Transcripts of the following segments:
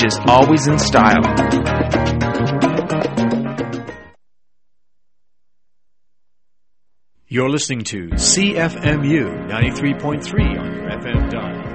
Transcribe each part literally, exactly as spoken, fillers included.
messages always in style. You're listening to C F M U ninety-three point three on your F M dial.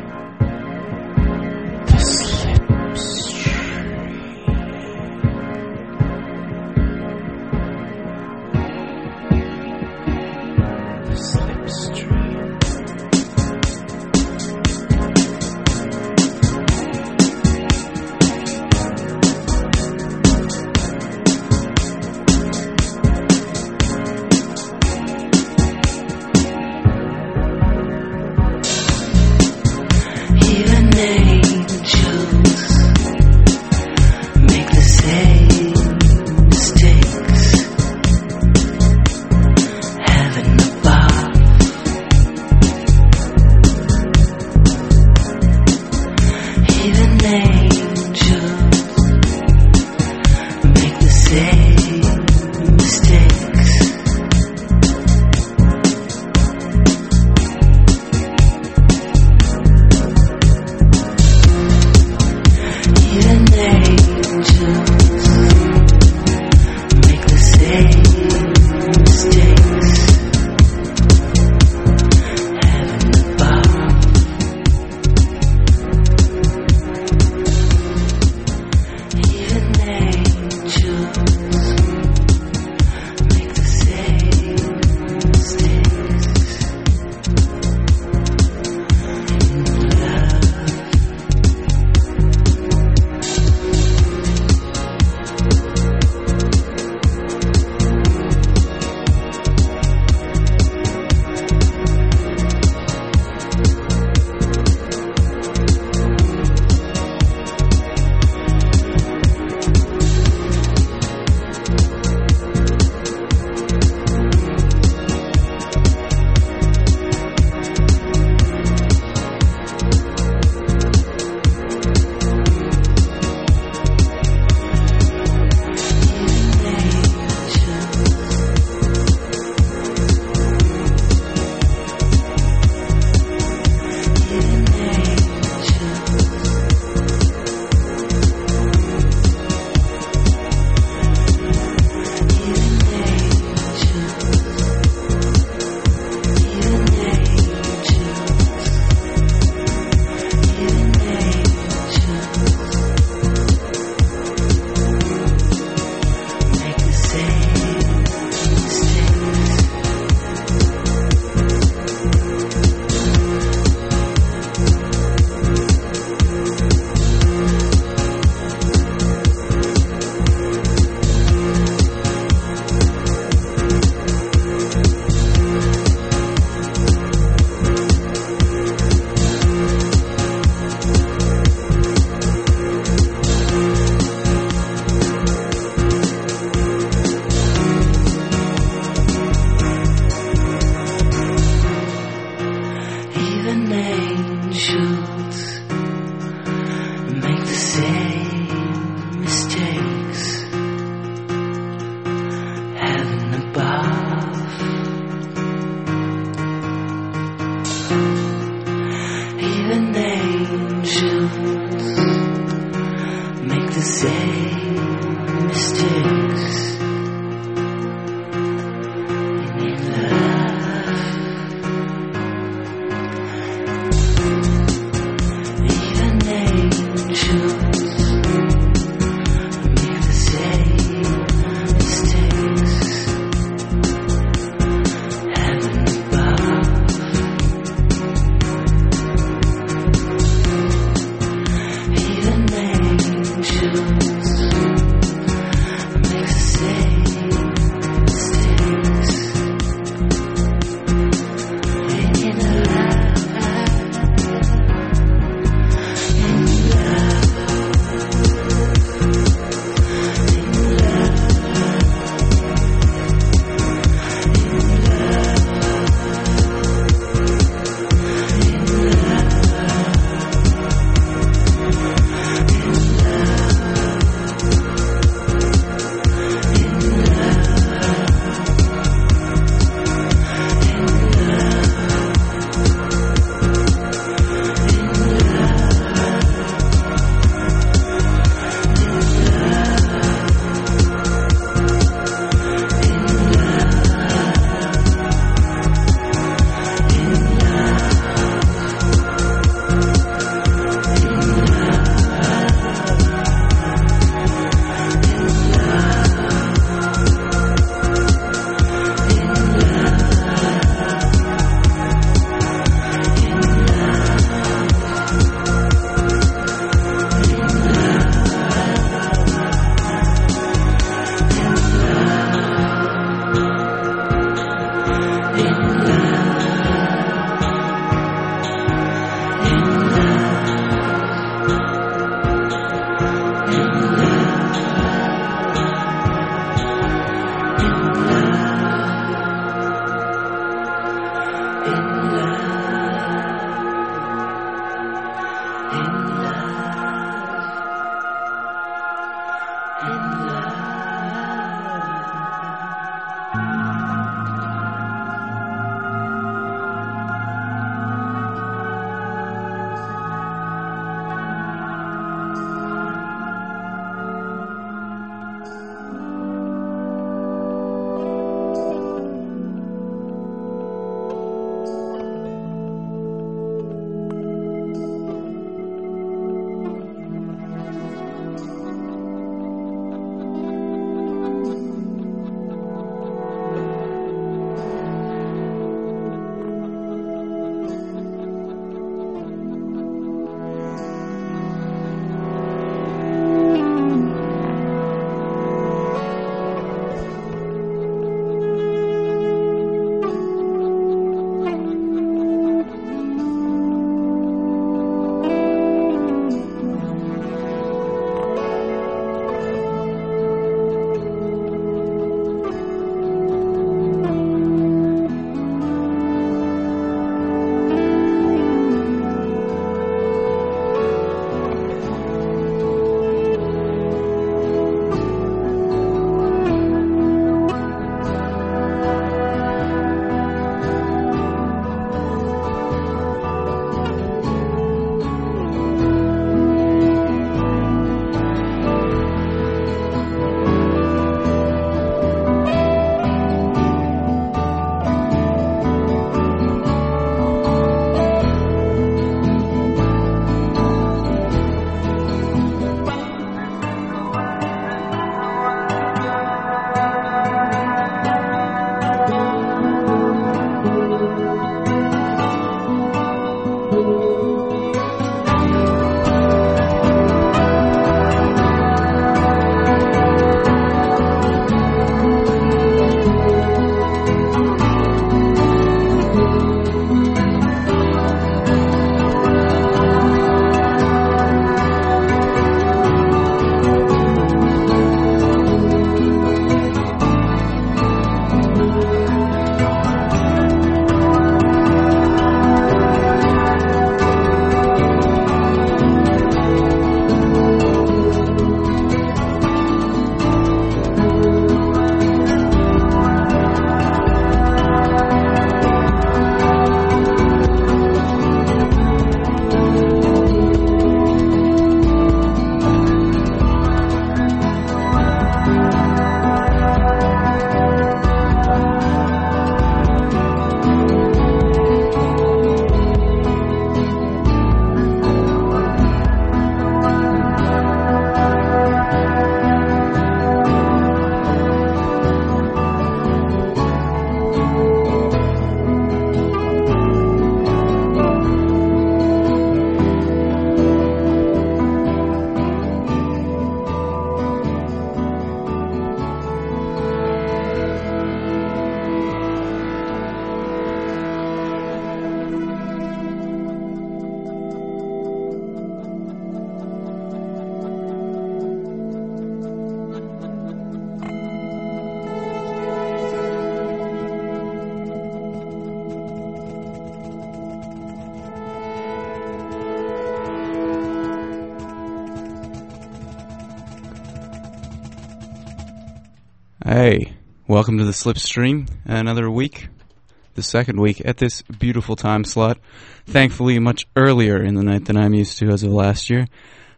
Hey, welcome to the Slipstream. Another week, the second week at this beautiful time slot. Thankfully, much earlier in the night than I'm used to as of last year.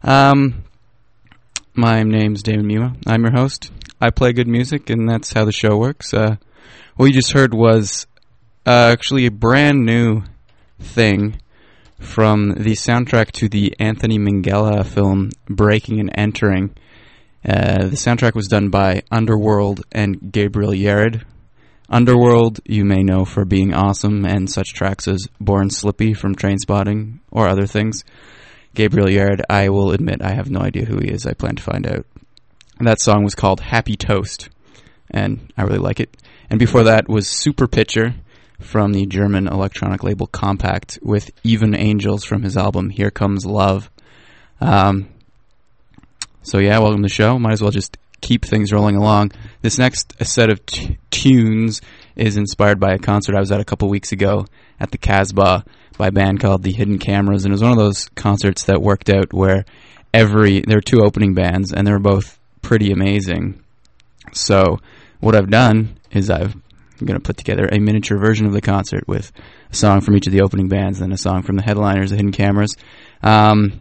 Um, my name's Damon Muma. I'm your host. I play good music, and that's how the show works. Uh, what you just heard was uh, actually a brand new thing from the soundtrack to the Anthony Minghella film Breaking and Entering. Uh, the soundtrack was done by Underworld and Gabriel Yared. Underworld, you may know for being awesome and such tracks as Born Slippy from Trainspotting or other things. Gabriel Yared, I will admit I have no idea who he is. I plan to find out. And that song was called Happy Toast, and I really like it. And before that was Super Pitcher from the German electronic label Compact with Even Angels from his album Here Comes Love. Um... So yeah, welcome to the show. Might as well just keep things rolling along. This next set of t- tunes is inspired by a concert I was at a couple weeks ago at the Casbah by a band called The Hidden Cameras, and it was one of those concerts that worked out where every there were two opening bands, and they were both pretty amazing. So what I've done is I've, I'm going to put together a miniature version of the concert with a song from each of the opening bands and a song from the headliners, the Hidden Cameras. Um,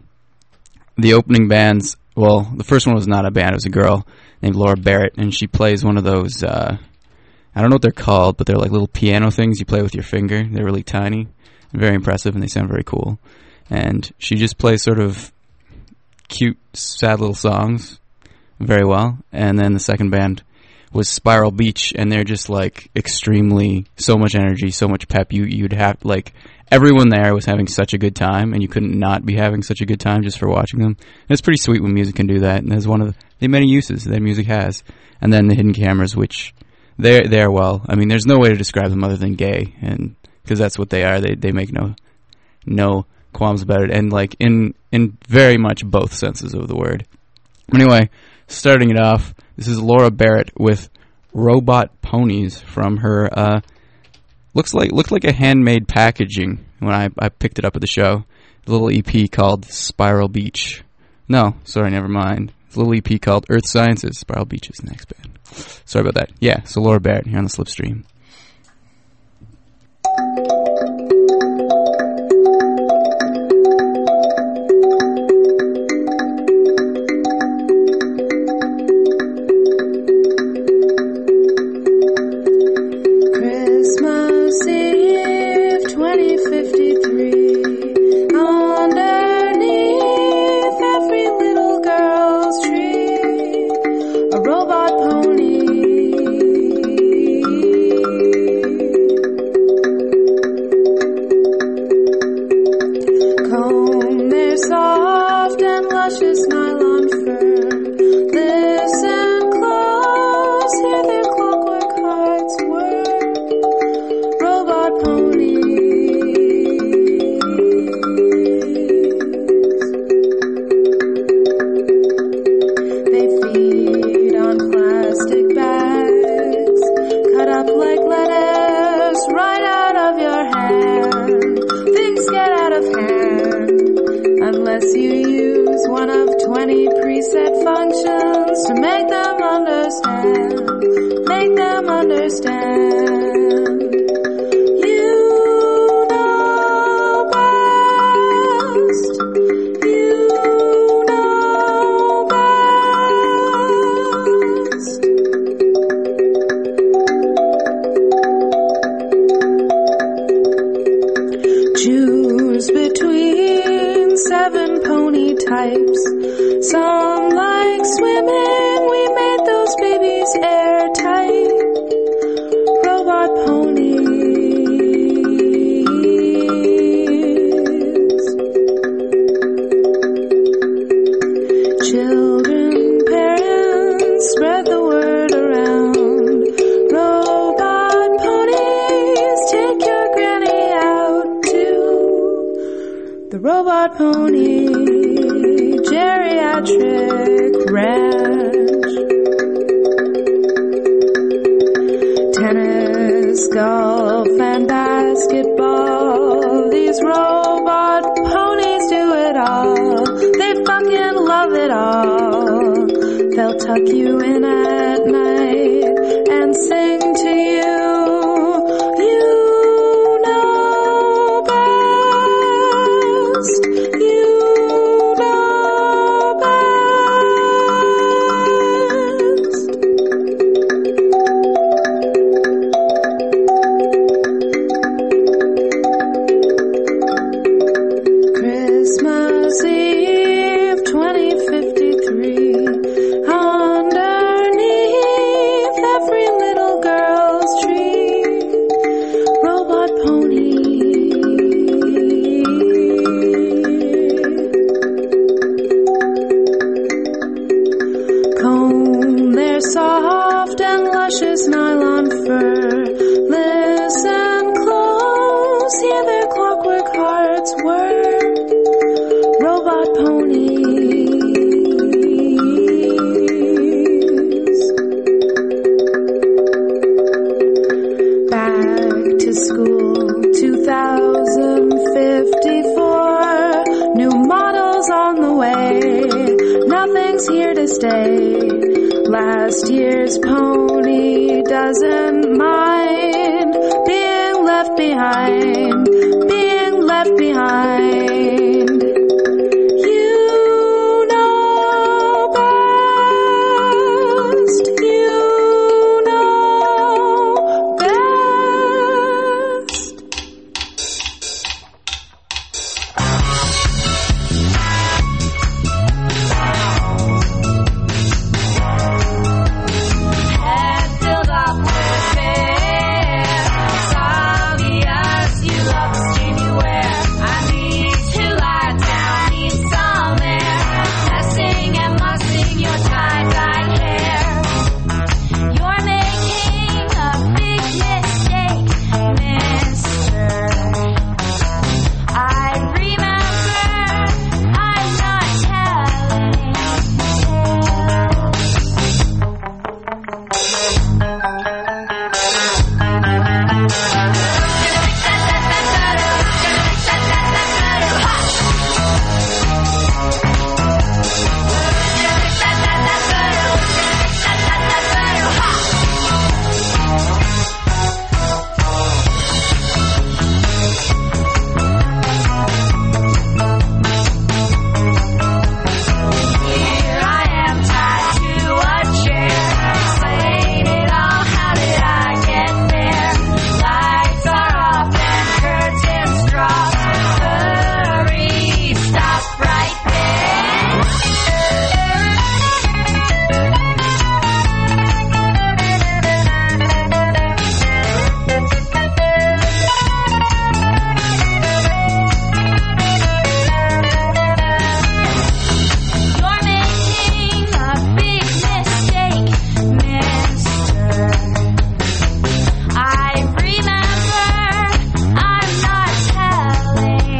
the opening bands, well, the first one was not a band, it was a girl named Laura Barrett, and she plays one of those, uh, I don't know what they're called, but they're like little piano things you play with your finger. They're really tiny and very impressive, and they sound very cool. And she just plays sort of cute, sad little songs very well. And then the second band was Spiral Beach, and they're just like extremely, so much energy, so much pep. You, you'd have, like, everyone there was having such a good time, and you couldn't not be having such a good time just for watching them. And it's pretty sweet when music can do that, and there's one of the, the many uses that music has. And then the Hidden Cameras, which they're, they're well, I mean, there's no way to describe them other than gay, and because that's what they are. They they make no no qualms about it, and like in in very much both senses of the word. Anyway, starting it off, this is Laura Barrett with Robot Ponies from her uh, looks like looked like a handmade packaging when I, I picked it up at the show. A little E P called Spiral Beach. No, sorry, never mind. It's a little E P called Earth Sciences. Spiral Beach is the next band. Sorry about that. Yeah, so Laura Barrett here on the Slipstream. Here to this day. Last year's pony doesn't mind being left behind, being left behind. You know best, you know best. Head filled up with fear. It's obvious you love the skin you wear. I need to lie down, need some air. Messing and mussing your tie-dyed hair. You're making a big mistake, mister. I remember I'm not telling Here I am tied to a chair, slaying it all. How did I get there? Lights are off and curtains drop. Hurry, stop right there. You're making a big mistake, mister. I remember I'm not telling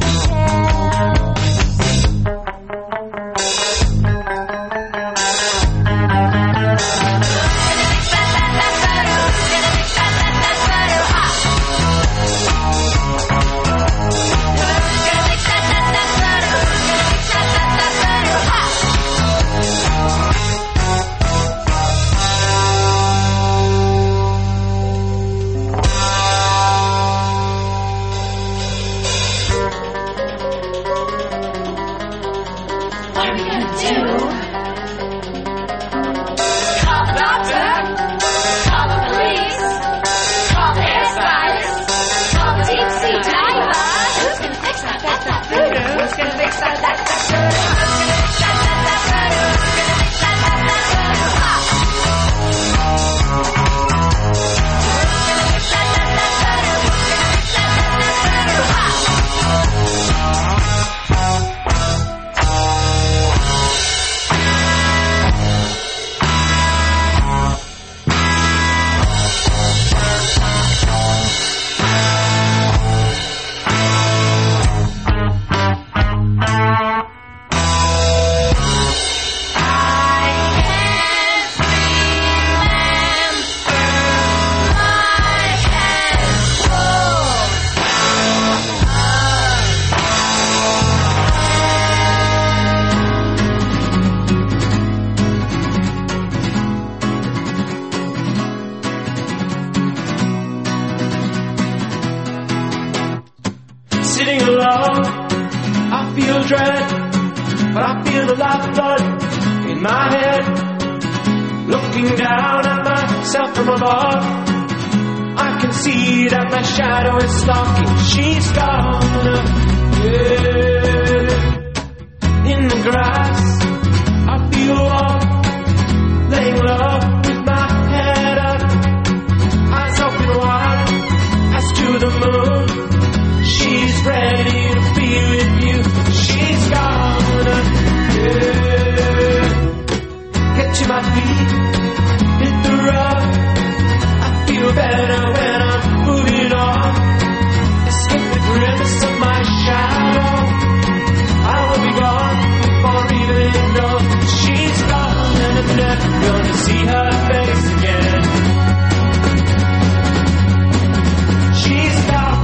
What are we gonna do? Call the doctor? Call the police? Call the hairstylist? Call the deep sea diver? Who's gonna fix that that that voodoo? Who's gonna fix that that that voodoo? Who's gonna fix that that that voodoo? Who's gonna fix that that that voodoo? Ha! Who's gonna fix that that that voodoo? Who's gonna fix that that that voodoo? Ha! Sitting alone, I feel dread, but I feel the lifeblood in my head. Looking down at myself from above, I can see that my shadow is stalking. She's gone, yeah. In the grass, I feel warm, laying low with my head up, eyes open wide as to the moon. She's ready to be with you. She's gonna yeah. Get to my feet, hit the road. I feel better when I'm moving on. Escape the grimace of my shadow. I will be gone before even know she's gone, and I'm never gonna see her face again. She's gone.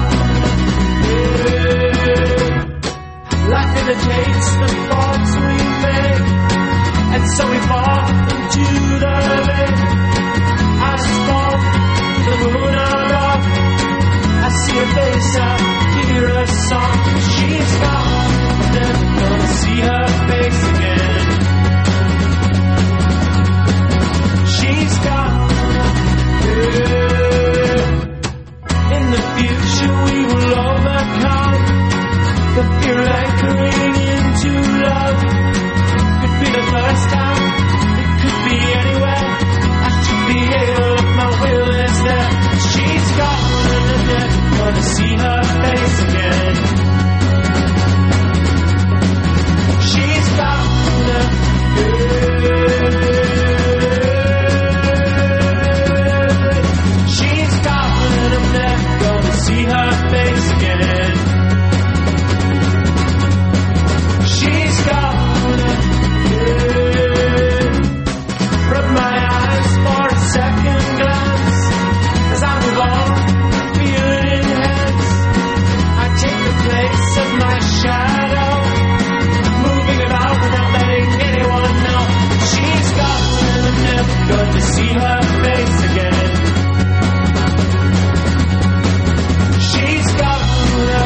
Life imitates the thoughts we make, and so we fall into the lake. I fall to the moon above. I see her face, I hear a song. She's gone, never gonna see her face again. She's gone. Yeah. In the future we will overcome the fear anchoring into love. Could be the first time, it could be anywhere. I should be able if my will is there. She's gone and I'm never gonna see her face again. She's gone. Yeah. She's gone and I'm never gonna see her face again. She's gone, yeah. Rub my eyes for a second glance as I move on, feel it in hands. I take the place of my shadow, moving about without letting anyone know. She's gone and I'm never going to see her face again. She's gone, yeah.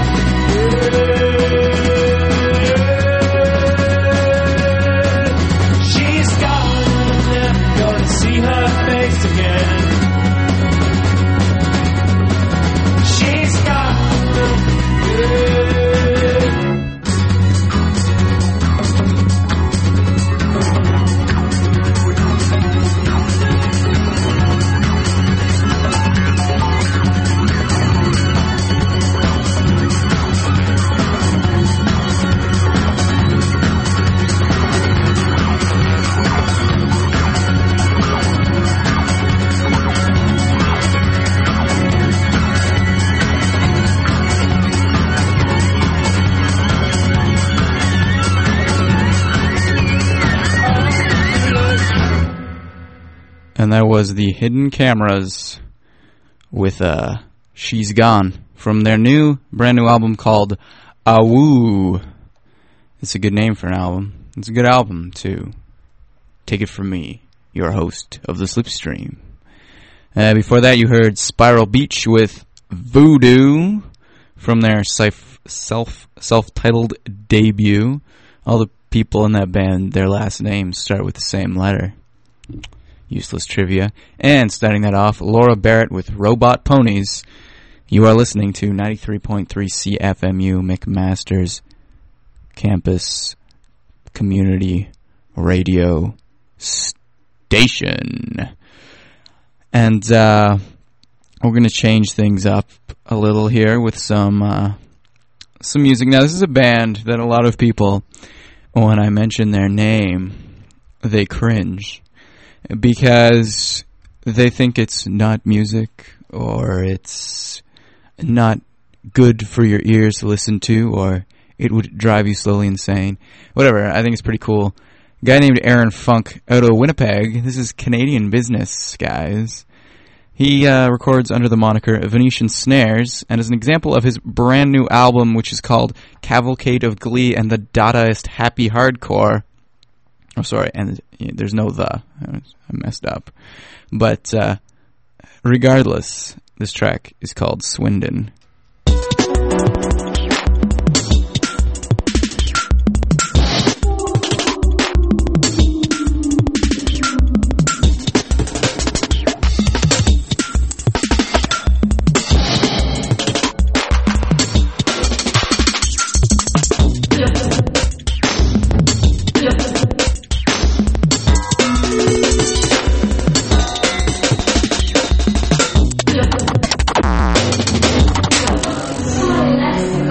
She's gone, I'm never gonna see her face again. She's gone, yeah. And that was the Hidden Cameras with uh, She's Gone from their new, brand new album called Awoo. It's a good name for an album. It's a good album, too. Take it from me, your host of the Slipstream. Uh, before that, you heard Spiral Beach with Voodoo from their self, self, self-titled debut. All the people in that band, their last names start with the same letter. Useless trivia. And starting that off, Laura Barrett with Robot Ponies. You are listening to ninety-three point three C F M U McMaster's Campus Community Radio Station. And uh, we're going to change things up a little here with some uh, some music. Now, this is a band that a lot of people, when I mention their name, they cringe. Because they think it's not music, or it's not good for your ears to listen to, or it would drive you slowly insane. Whatever, I think it's pretty cool. A guy named Aaron Funk out of Winnipeg. This is Canadian business, guys. He uh, records under the moniker Venetian Snares, and is an example of his brand new album, which is called Cavalcade of Glee and the Dadaist Happy Hardcore. Oh, sorry, and yeah, there's no the. I messed up. But uh, regardless, this track is called Swindon. Let's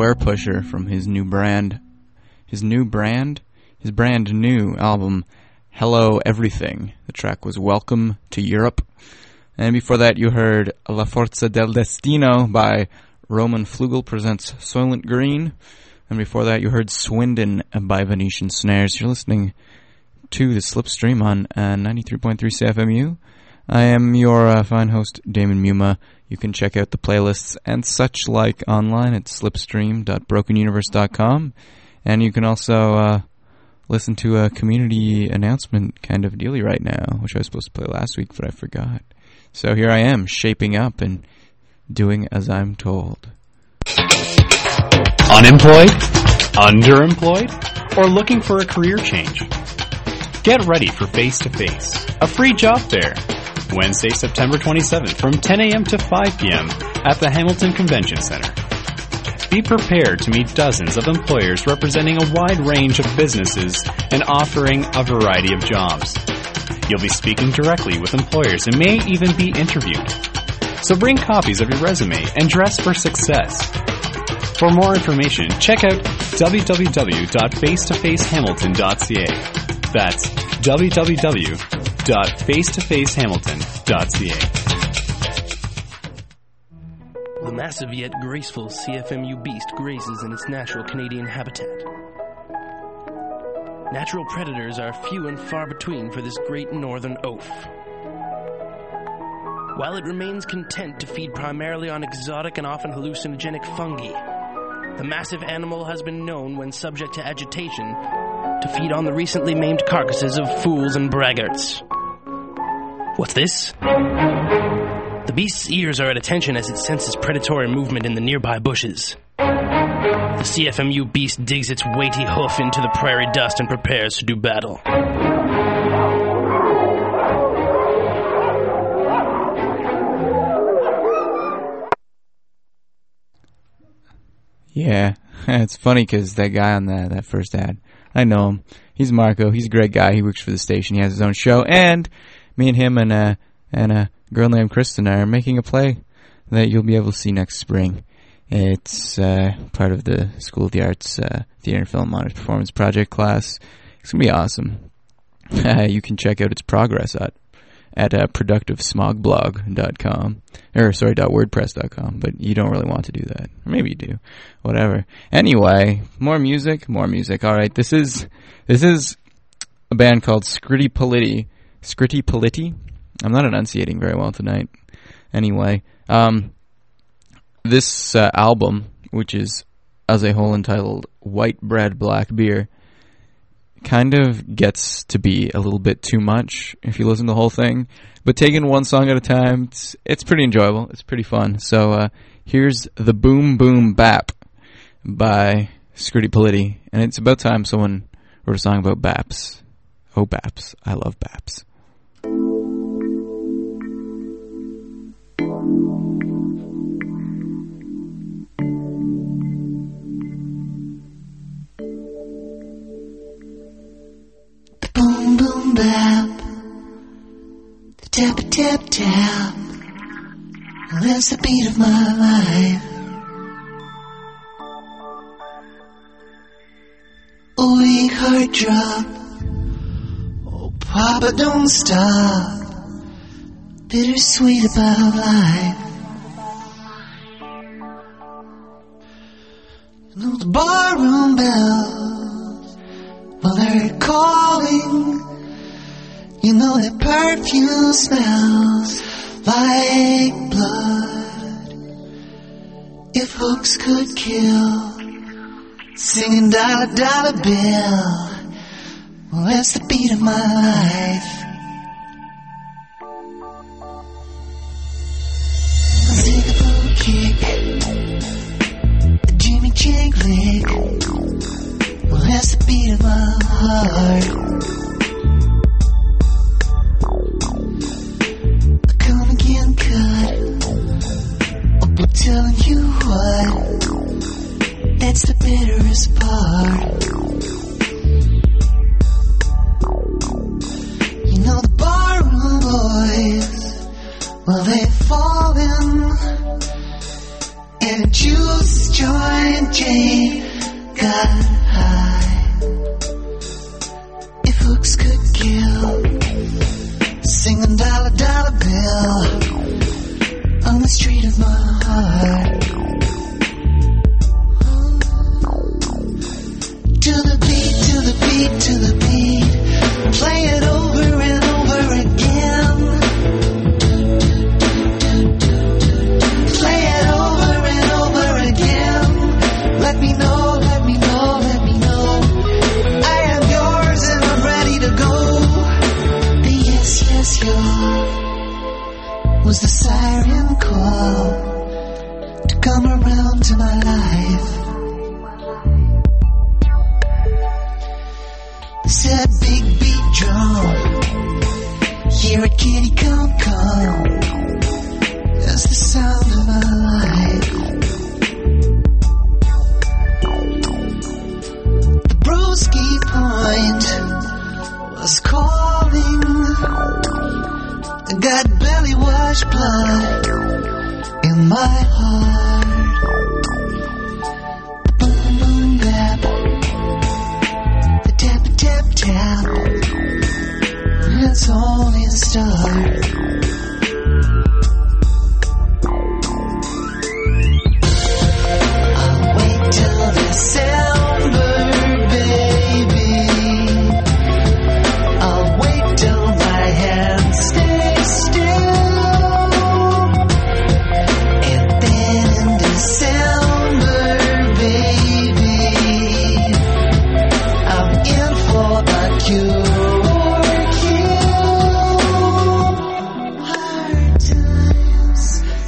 Square Pusher from his new brand, his new brand, his brand new album, Hello Everything. The track was Welcome to Europe. And before that you heard La Forza del Destino by Roman Flugel presents Soylent Green. And before that you heard Swindon by Venetian Snares. You're listening to the Slipstream on uh, ninety-three point three C F M U. I am your uh, fine host, Damon Muma. You can check out the playlists and such like online at slipstream dot broken universe dot com. And you can also uh, listen to a community announcement kind of dealy right now, which I was supposed to play last week, but I forgot. So here I am, shaping up and doing as I'm told. Unemployed? Underemployed? Or looking for a career change? Get ready for Face to Face, a free job fair. Wednesday, September twenty-seventh from ten a.m. to five p.m. at the Hamilton Convention Center. Be prepared to meet dozens of employers representing a wide range of businesses and offering a variety of jobs. You'll be speaking directly with employers and may even be interviewed. So bring copies of your resume and dress for success. For more information, check out w w w dot face to face hamilton dot c a. That's w w w dot face to face hamilton dot c a. The massive yet graceful C F M U beast grazes in its natural Canadian habitat. Natural predators are few and far between for this great northern oaf. While it remains content to feed primarily on exotic and often hallucinogenic fungi, the massive animal has been known, when subject to agitation, to feed on the recently maimed carcasses of fools and braggarts. What's this? The beast's ears are at attention as it senses predatory movement in the nearby bushes. The C F M U beast digs its weighty hoof into the prairie dust and prepares to do battle. Yeah, it's funny because that guy on that, that first ad, I know him. He's Marco. He's a great guy. He works for the station. He has his own show. And me and him and, uh, and a girl named Kristen are making a play that you'll be able to see next spring. It's uh, part of the School of the Arts uh, Theater and Film Honors Performance Project class. It's going to be awesome. Uh, you can check out its progress at at uh, productive smog blog dot com. Or, sorry, .wordpress dot com. But you don't really want to do that. Or maybe you do. Whatever. Anyway, more music, more music. All right, this is this is a band called Scritti Politti. Scritti Politti? I'm not enunciating very well tonight. Anyway, um... this uh, album, which is as a whole entitled White Bread, Black Beer, kind of gets to be a little bit too much if you listen to the whole thing. But taking one song at a time, it's, it's pretty enjoyable. It's pretty fun. So uh, here's The Boom Boom Bap by Scritti Politti. And it's about time someone wrote a song about baps. Oh, baps. I love baps. Boom boom bap, the tap tap tap, that's the beat of my life. A weak heart drop, oh Papa don't stop, bittersweet about life. You know the barroom bells, well they're calling. You know that perfume smells like blood. If hooks could kill, singing dollar dollar bill, well that's the beat of my life. I'll take a little kick, a Jimmy Jig lick, well that's the beat of my heart. Come again, cut. Oh, but telling you what, that's the bitterest part. You know the barroom boys, well they've fallen, and it juice joint Jane got high. If hooks could kill, singing dollar dollar bill on the street of my heart. To the beat, to the beat, to the beat, play it over and over again. Play it over and over again. Let me know, let me know, let me know. I am yours and I'm ready to go. The yes, yes, your was the siren call to come around to my life. Said big beat drum, hear a kitty come come. That's the sound of my life. The broski point was calling. I got belly wash blood in my heart. Boom boom bap, the tap tap tap. It's only the start. I'll wait till December, baby. I'll wait till my hands stay still. And then in December, baby, I'm in for the cure. Hard times,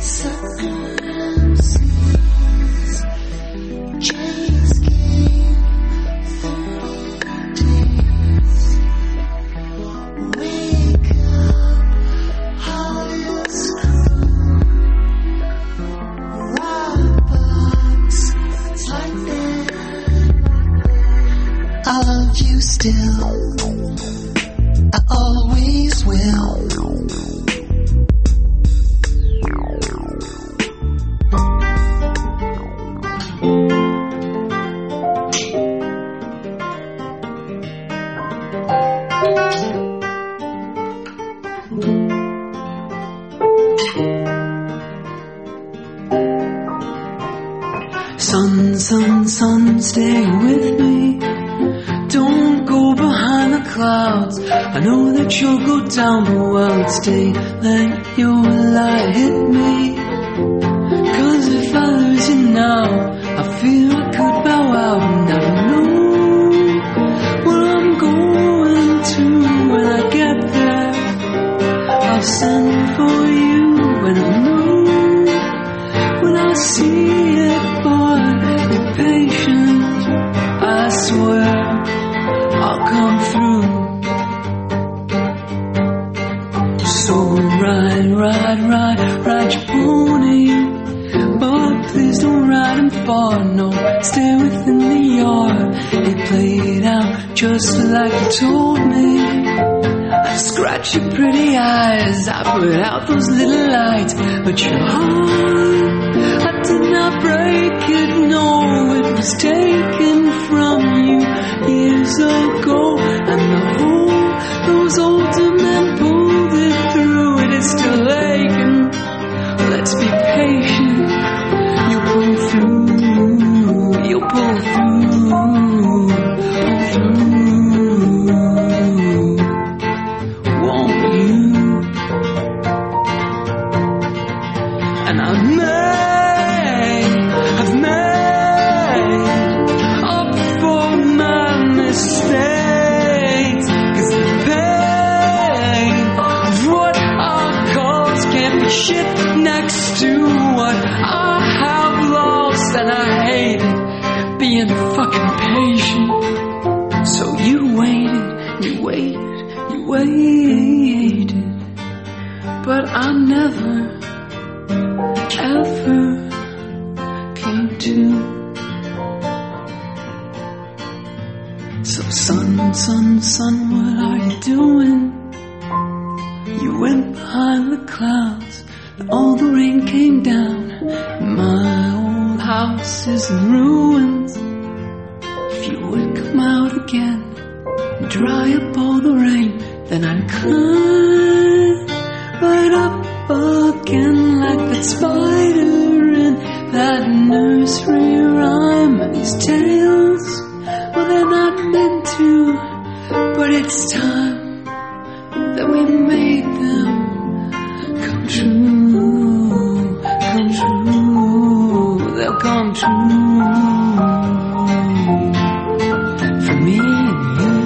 circumstances, James came thirty days. Wake up, Hollis Rockbox, it's like that. I love you still, I always will. Sun, sun, sun, stay with me. Don't go behind the clouds. I know that you'll go down, but while it's daylight, your light hit me. Cause if I lose you now, I feel I could bow out and never know what I'm going to when I get there. I'll send for you when I know when I see it, boy. Be patient, I swear I'll come through. So ride, ride, ride, ride your pony, but please don't ride him far. No, stay within the yard. It played out just like you told me. I scratched your pretty eyes, I put out those little lights, but your heart, I did not break it. No, it was taken from you years ago, and the hole those older men pulled it through, it is still aching. Let's be patient. You'll pull through. You'll pull through. Pull through. Won't you? And I've made, I've made up for my mistakes. 'Cause the pain of what our cause can't be shit next to what I have lost. And I hate it, being fucking patient. So you waited, you waited, you waited, but I never, ever came to. So son, son, son, what are you doing? You went behind the clouds, and all the rain came down. My old house is in ruins. If you would come out again and dry up all the rain, then I'd climb right up again like that spider in that nursery rhyme. And these tales, well, they're not meant to, but it's time that we made them come true, come true, they'll come true for me and you.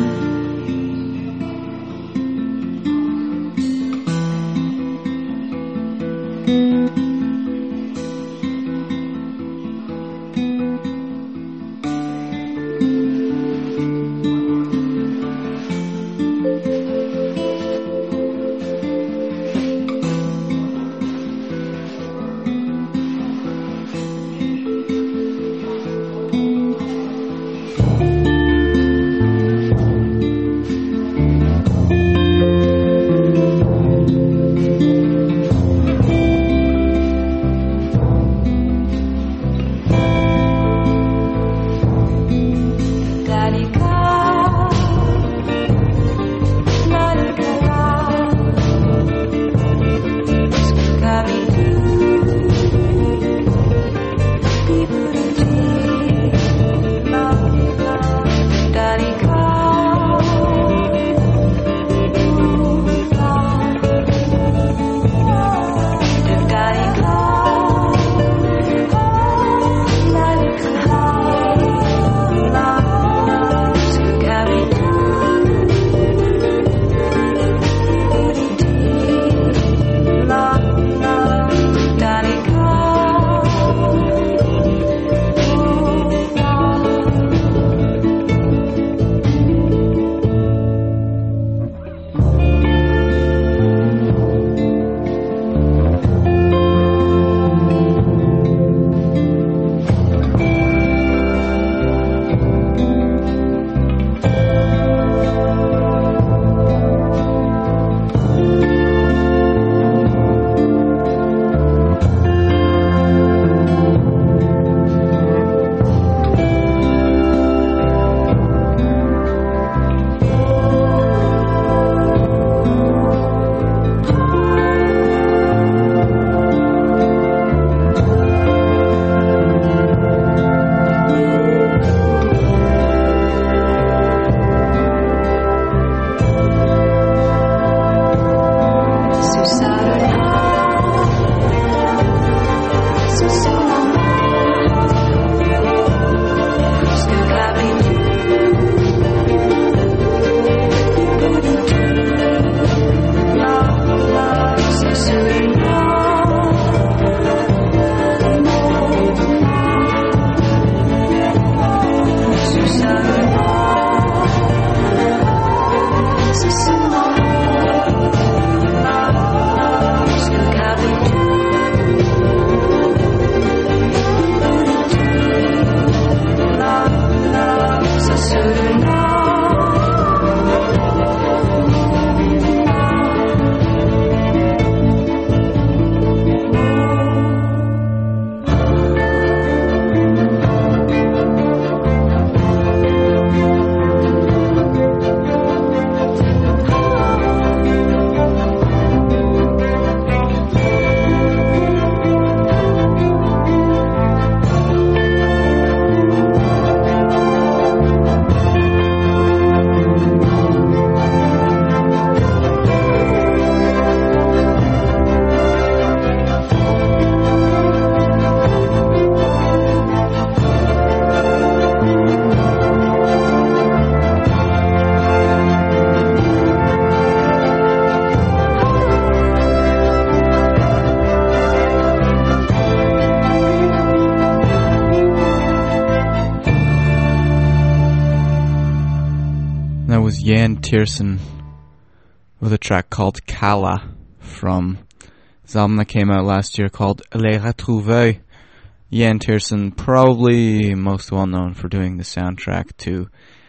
Jan Tiersen with a track called Kala from his album that came out last year called Les Retrouvailles. Jan Tiersen, probably most well known for doing the soundtrack to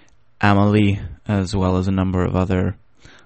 Amélie, as well as a number of other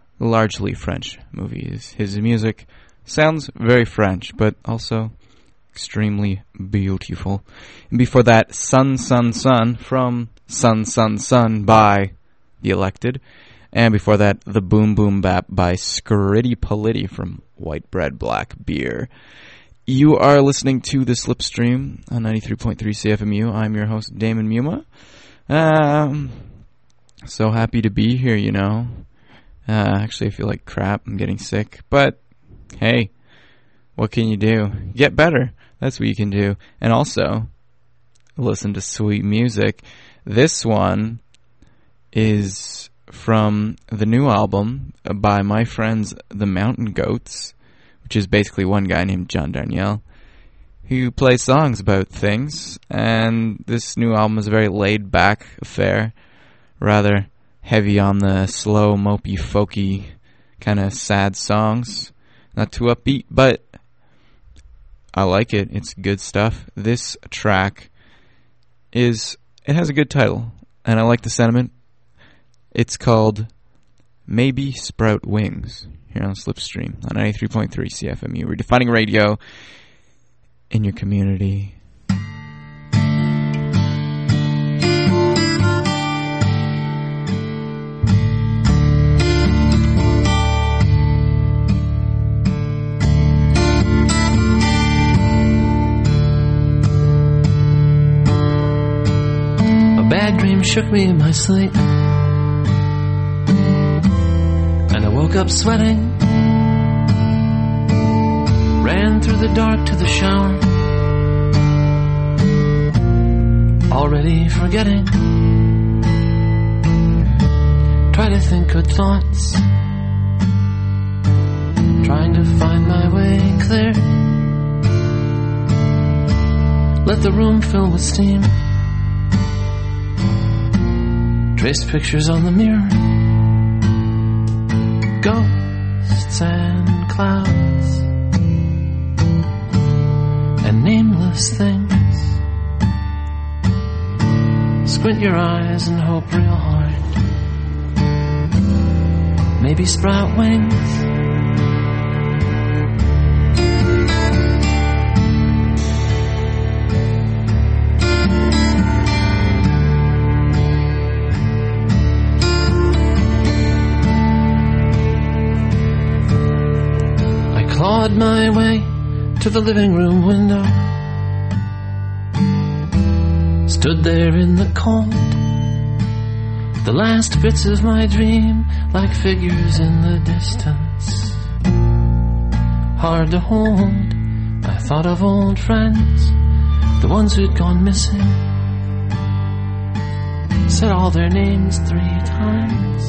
largely French movies. His music sounds very French, but also extremely beautiful. And before that, Sun, Sun, Sun from Sun, Sun, Sun by The Elected. And before that, The Boom Boom Bap by Skritty Politti from White Bread Black Beer. You are listening to The Slipstream on ninety-three point three C F M U. I'm your host, Damon Muma. Um, so happy to be here, you know. Uh, actually, I feel like crap. I'm getting sick. But, hey, what can you do? Get better. That's what you can do. And also, listen to sweet music. This one is from the new album by my friends the Mountain Goats, which is basically one guy named John Darnielle who plays songs about things. And this new album is a very laid-back affair, rather heavy on the slow, mopey, folky, kind of sad songs. Not too upbeat, but I like it. It's good stuff. This track is, it has a good title, and I like the sentiment. It's called Maybe Sprout Wings, here on Slipstream on ninety-three point three C F M U. We're defining radio in your community. A bad dream shook me in my sleep, and I woke up sweating. Ran through the dark to the shower, already forgetting. Try to think good thoughts, trying to find my way clear. Let the room fill with steam, trace pictures on the mirror, ghosts and clouds and nameless things. Squint your eyes and hope real hard. Maybe sprout wings. I clawed my way to the living room window, stood there in the cold, the last bits of my dream like figures in the distance, hard to hold. I thought of old friends, the ones who'd gone missing, said all their names three times.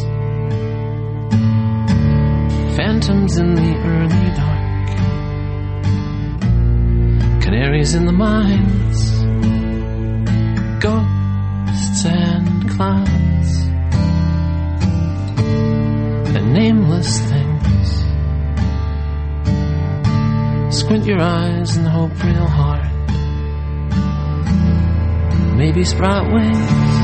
Phantoms in the early dark, canaries in the mines, ghosts and clouds and nameless things. Squint your eyes and hope real hard. Maybe sprout wings.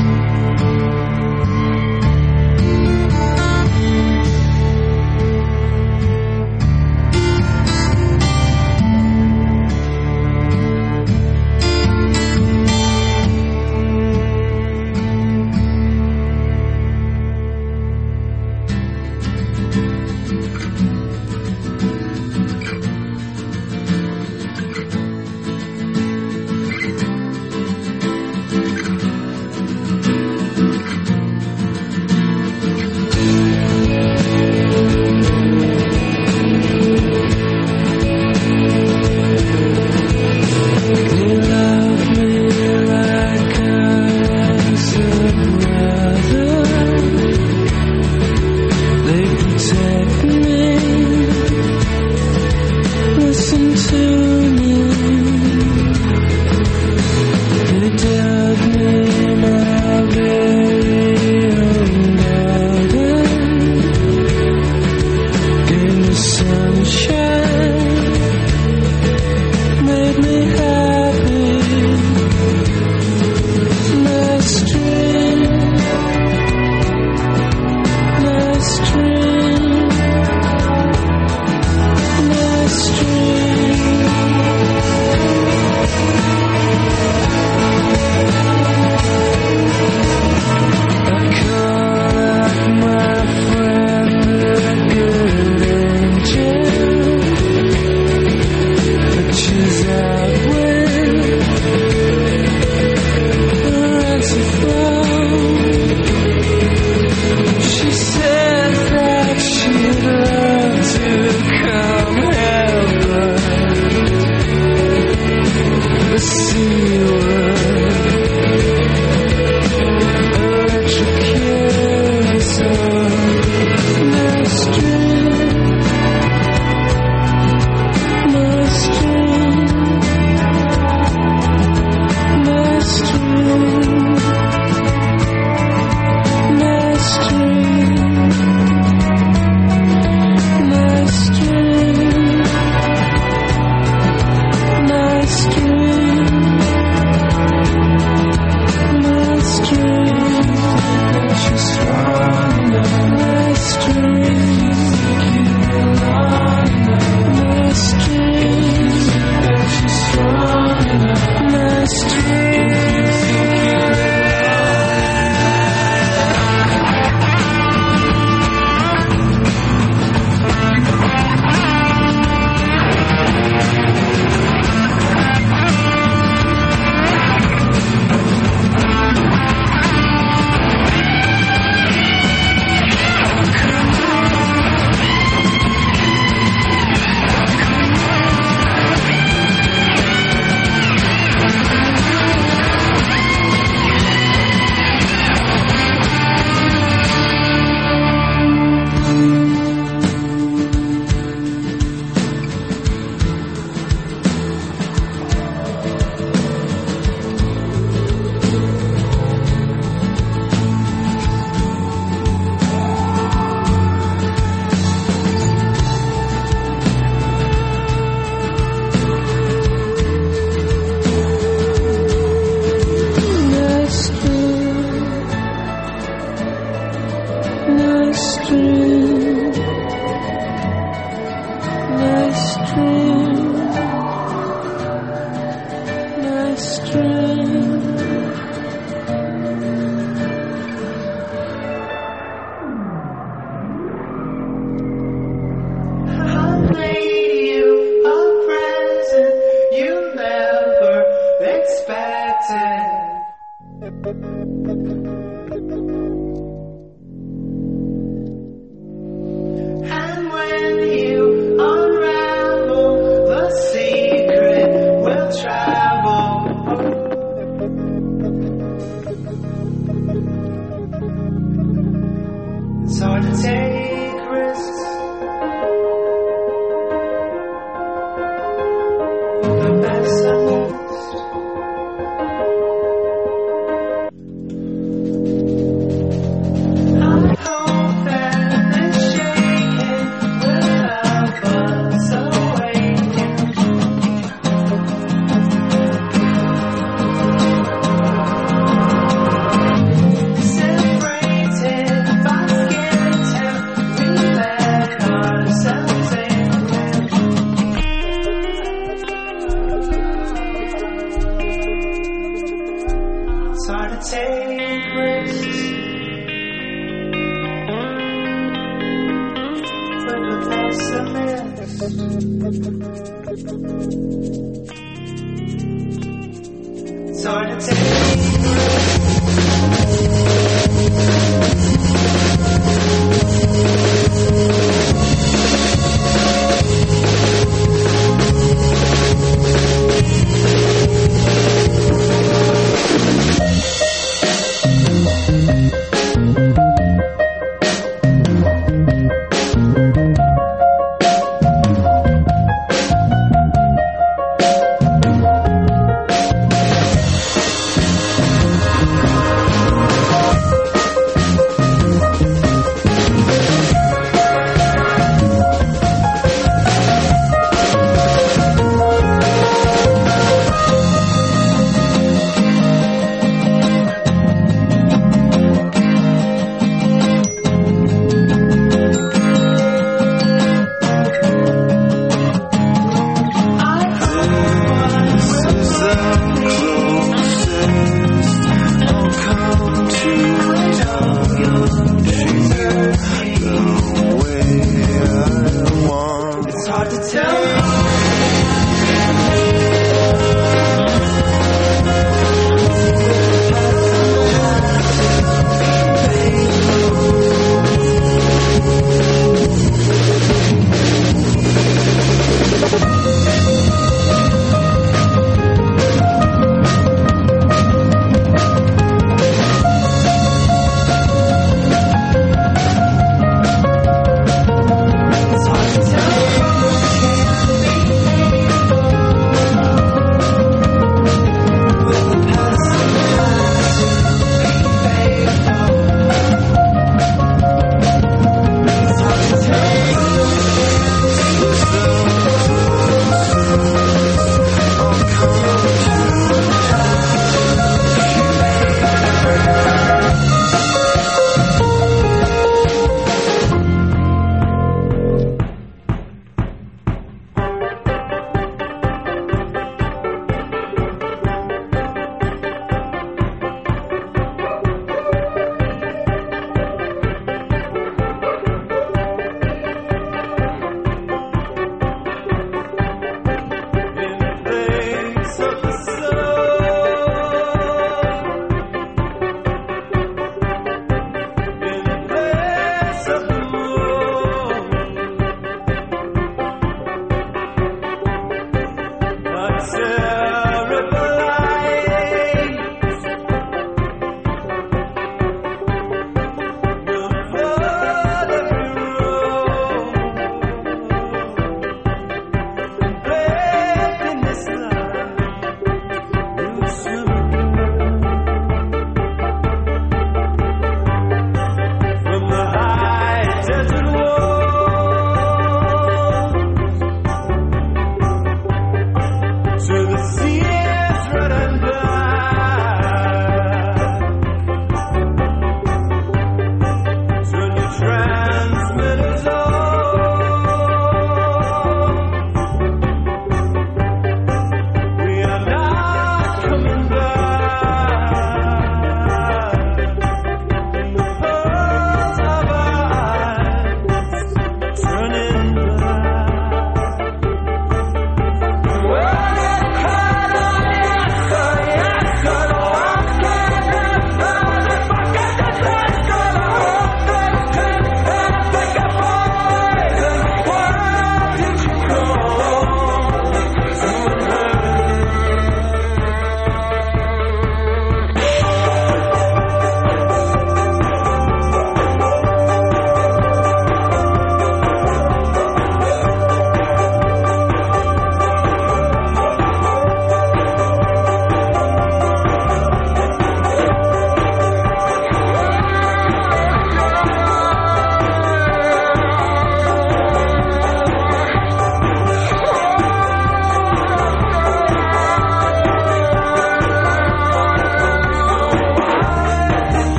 It's hard to take.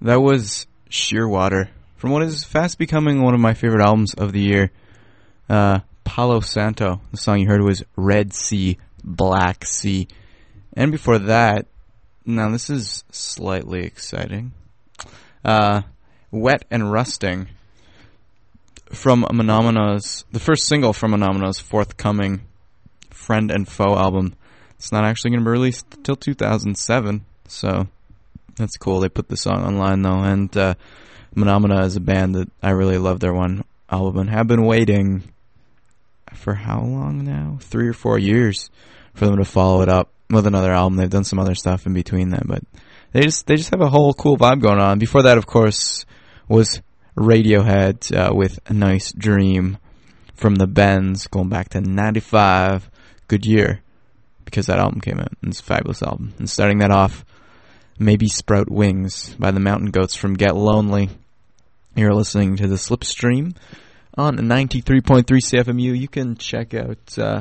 That was Shearwater from what is fast becoming one of my favorite albums of the year, uh, Palo Santo. The song you heard was Red Sea, Black Sea. And before that, now this is slightly exciting, uh, Wet and Rusting from Menomana's, the first single from Menomana's forthcoming Friend and Foe album. It's not actually going to be released until two thousand seven, so that's cool. They put the song online, though, and uh, Menomana is a band that I really love their one album and have been waiting for how long now? Three or four years for them to follow it up with another album. They've done some other stuff in between them, but they just they just have a whole cool vibe going on. Before that, of course, was Radiohead uh, with A Nice Dream from the Bends, going back to ninety-five. Good year, because that album came out. It's a fabulous album. And starting that off, Maybe Sprout Wings by the Mountain Goats from Get Lonely. You're listening to the Slipstream on ninety-three point three C F M U. You can check out uh,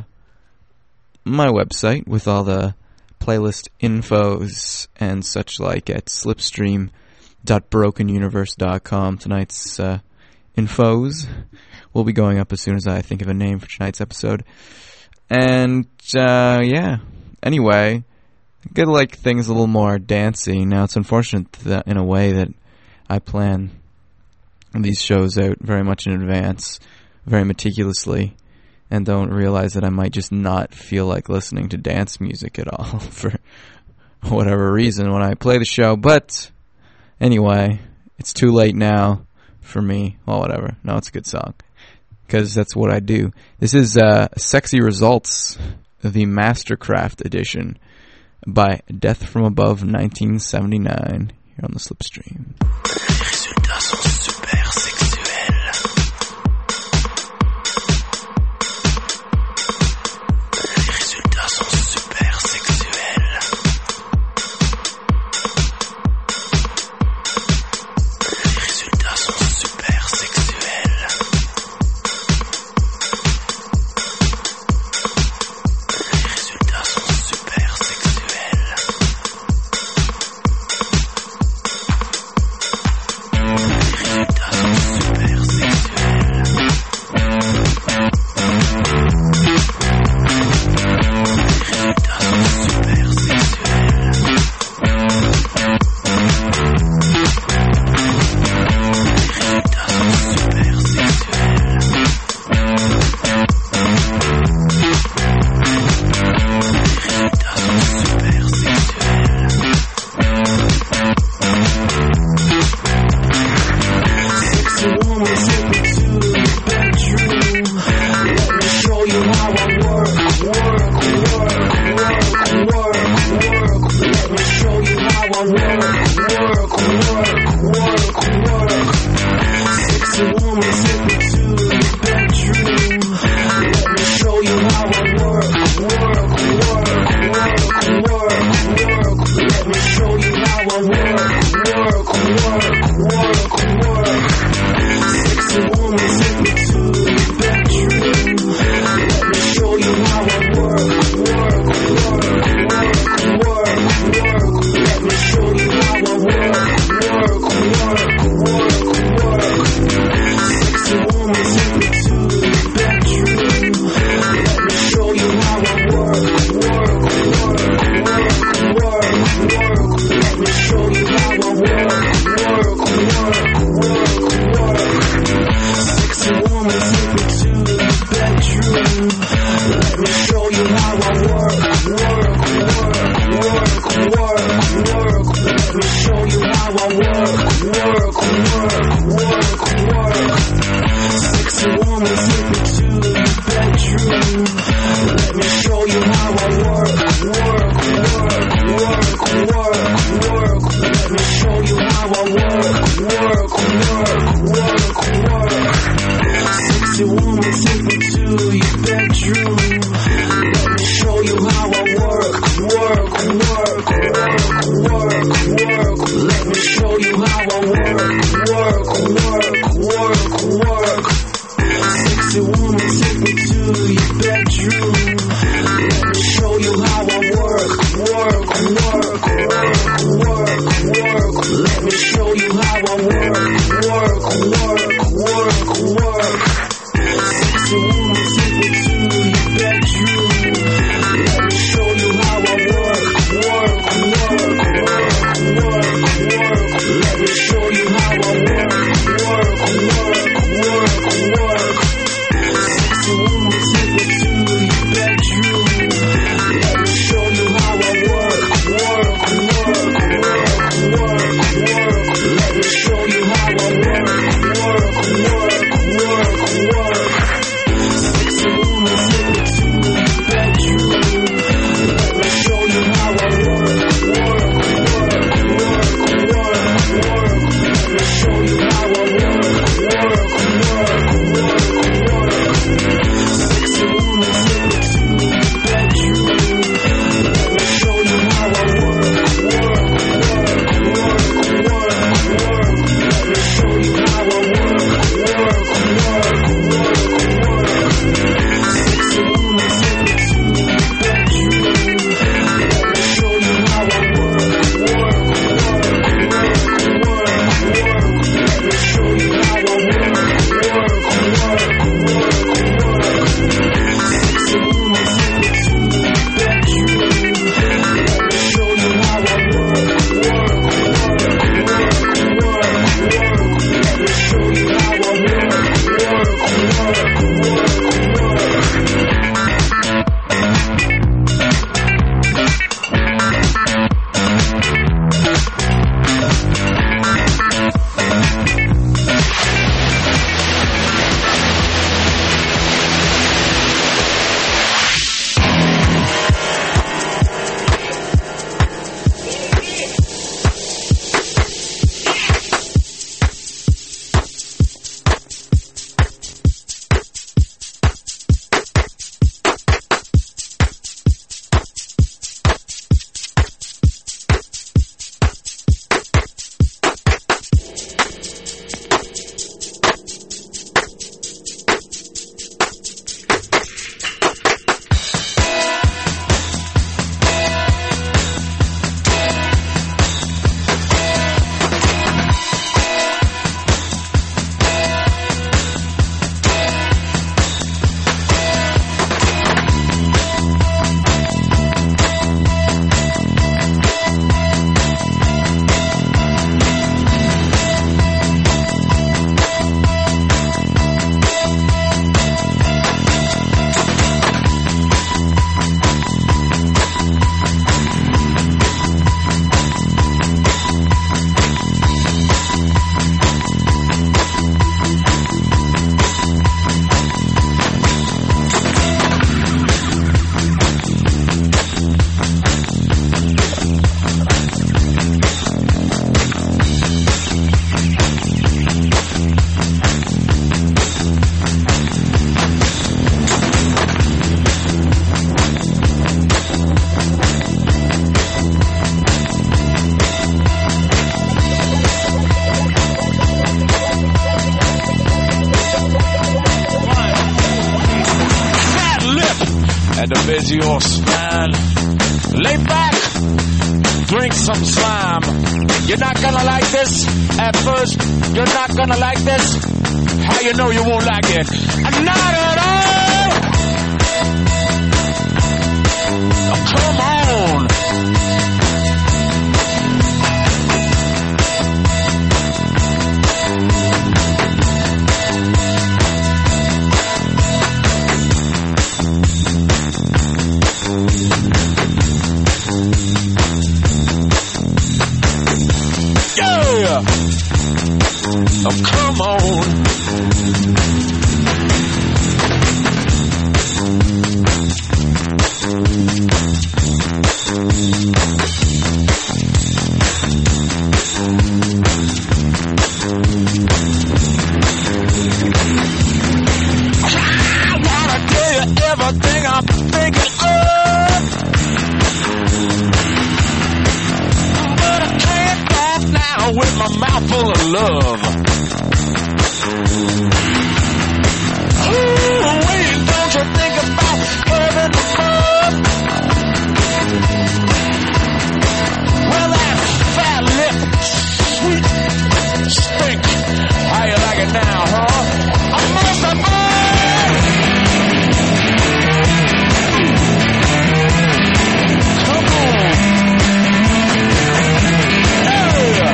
my website with all the playlist infos and such like at slipstream dot broken universe dot com. Tonight's uh, infos will be going up as soon as I think of a name for tonight's episode. And, uh, yeah. Anyway, I could like things a little more dancey. Now, it's unfortunate that in a way that I plan these shows out very much in advance, very meticulously, and don't realize that I might just not feel like listening to dance music at all for whatever reason when I play the show. But, anyway, it's too late now for me. Well, whatever. No, it's a good song, because that's what I do. This is uh, Sexy Results, the Mastercraft edition by Death from Above nineteen seventy-nine, here on the Slipstream. Let me show you how job is yours, man. Lay back, drink some slime. You're not gonna like this at first. You're not gonna like this. How you know you won't like it? Not at all. Oh, come on. Yeah. Oh, come on. I wanna tell you everything I'm thinking of, but I can't talk now with my mouth full of love. Ooh, wait, don't you think about heaven above? Well, that fat lip, sweet stink. How you like it now, huh? I must have come on. Yeah.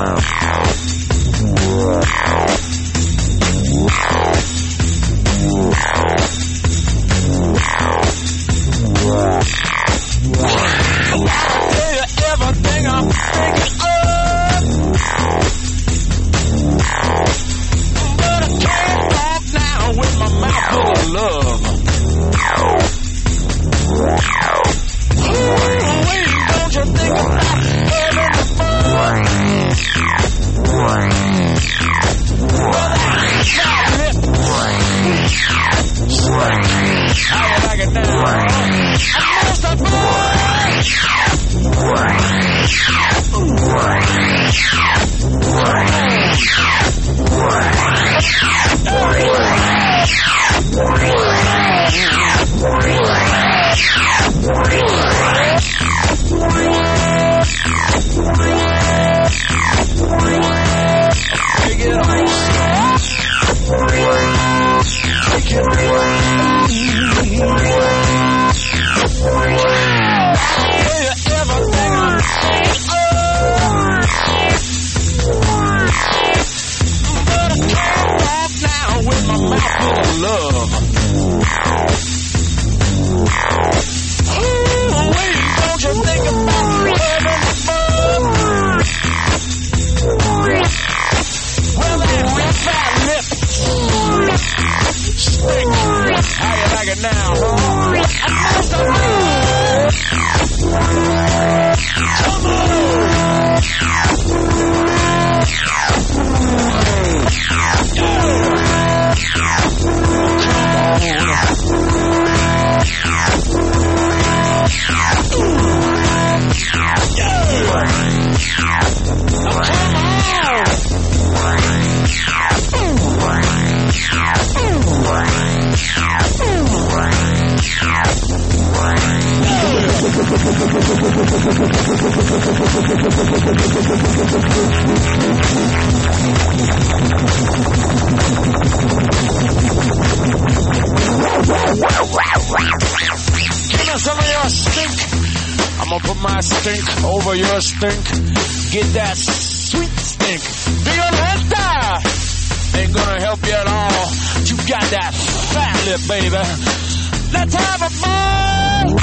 Wow. with my mouth full of love. Ooh, wait, don't you think about love and fun? Well, that red fat lip stink. How you like it now, huh? Come on! Give me some of your stink. I'm gonna put my stink over your stink. Get that sweet stink. Violenta ain't gonna help you at all. You got that fat lip, baby. Let's have a ball.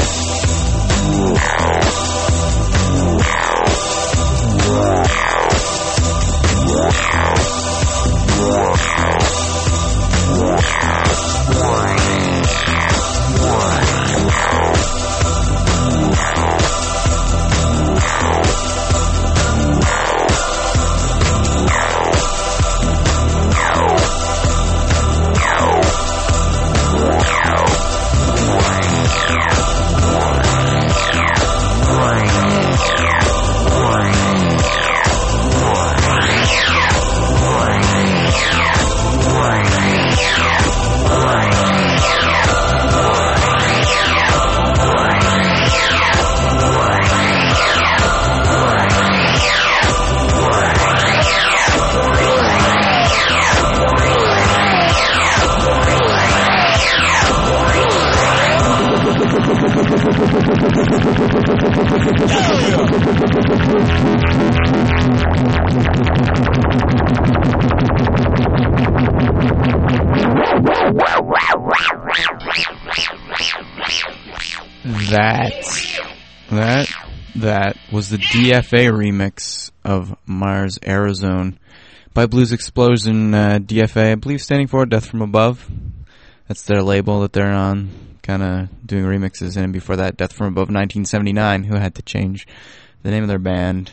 That, that, that was the D F A remix of Mars Arizona by Blues Explosion. uh, D F A, I believe standing for Death From Above. That's their label that they're on, kind of doing remixes. And before that, Death From Above nineteen seventy-nine, who had to change the name of their band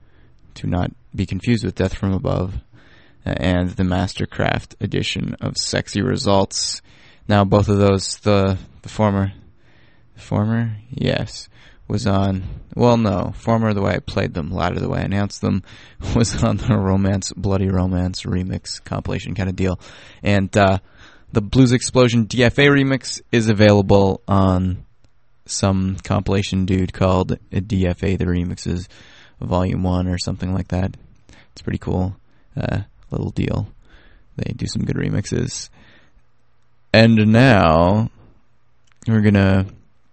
to not be confused with Death From Above, uh, and the Mastercraft edition of Sexy Results. Now both of those, the the former... Former? Yes. Was on, well no, former the way I played them, latter the way I announced them, was on the Romance, Bloody Romance remix compilation kind of deal. And uh, the Blues Explosion D F A remix is available on some compilation dude called D F A The Remixes Volume one or something like that. It's pretty cool. Uh, little deal. They do some good remixes. And now we're gonna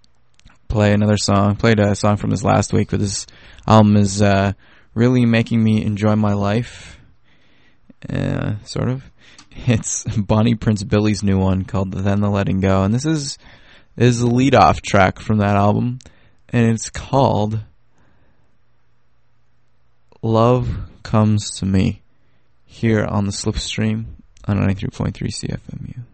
play another song. Played a song from his last week, but this album is uh, really making me enjoy my life. Uh, sort of. It's Bonnie Prince Billy's new one called Then the Letting Go, and this is is the lead-off track from that album, and it's called Love Comes to Me, here on the Slipstream on ninety-three point three C F M U.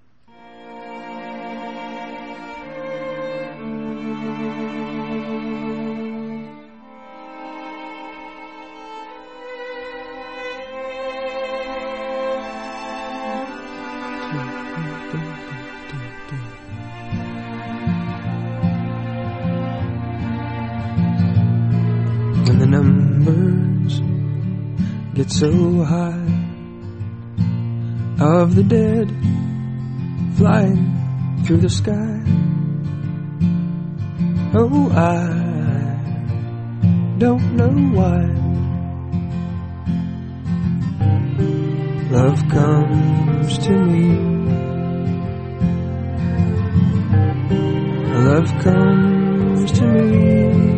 When the numbers get so high of the dead flying through the sky, oh, I don't know why love comes to me. Love comes to me.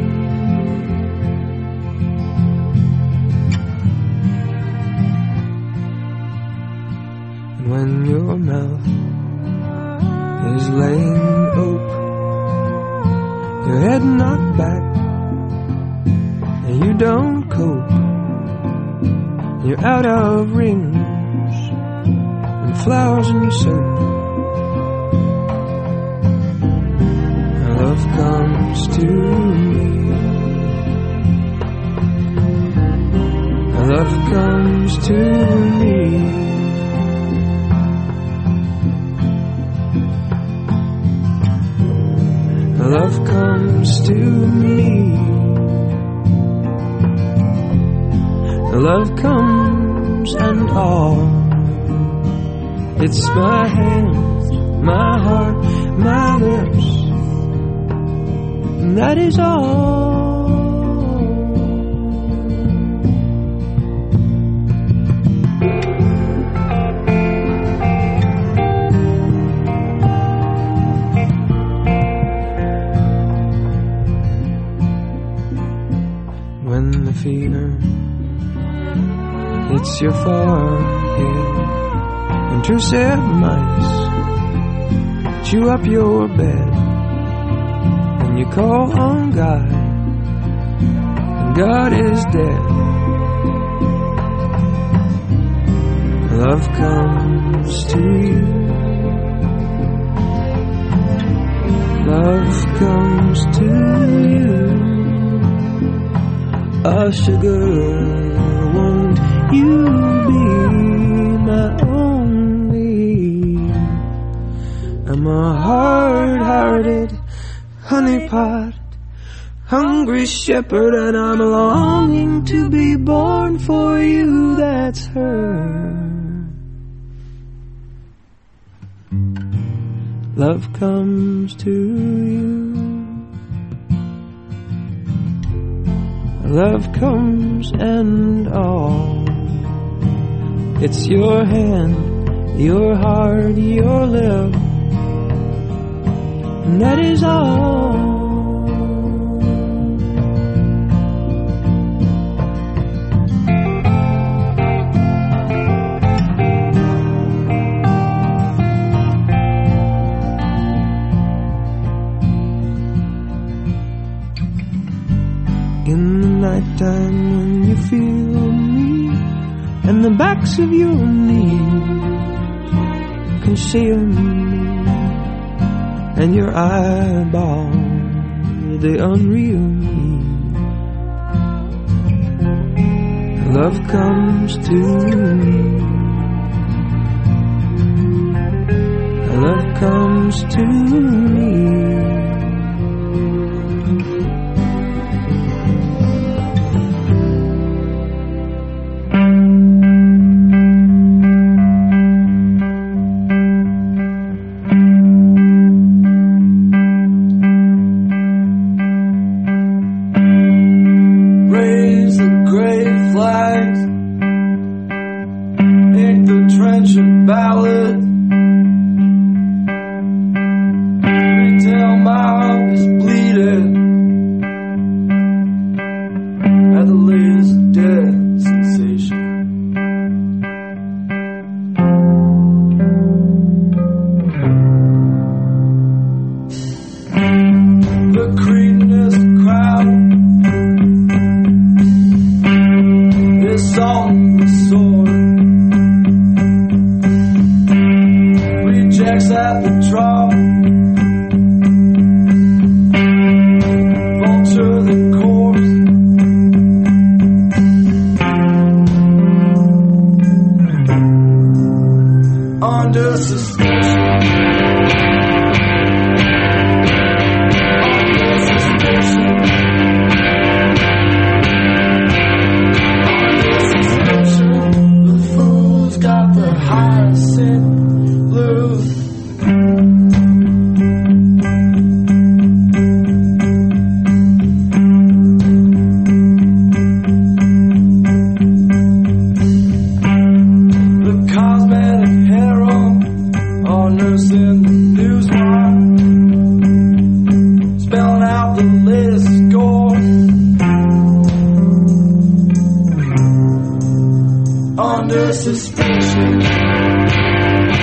when your mouth is laying open, your head knocked back, and you don't cope. You're out of rings and flowers and soap. Love comes to me. Love comes to me. Love comes to me. Love comes and all. It's my hands, my heart, my lips, and that is all. When the fever hits your forehead and two sad mice chew up your bed, and you call on God, and God is dead. Love comes to you. Love comes to you. Oh, sugar, won't you be my only? I'm a hard-hearted, honey-pot, hungry shepherd, and I'm longing to be born for you. That's her. Love comes to you. Love comes and all. It's your hand, your heart, your love, and that is all. In the nighttime when you feel me and the backs of your knees conceal me, and your eyeball, they unreal me. Love comes to me. Love comes to me. Under suspicion.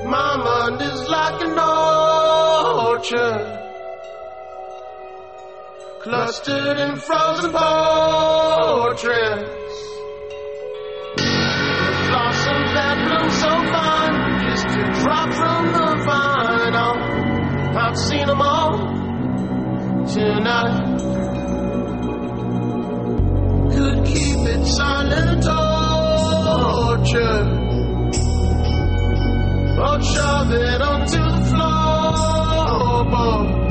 My mind is like an orchard, clustered in frozen portraits. Blossoms that bloom so fine, just a drop from the vine. Oh, I've seen them all tonight. Could keep it silent torture, or shove it onto the floorboard.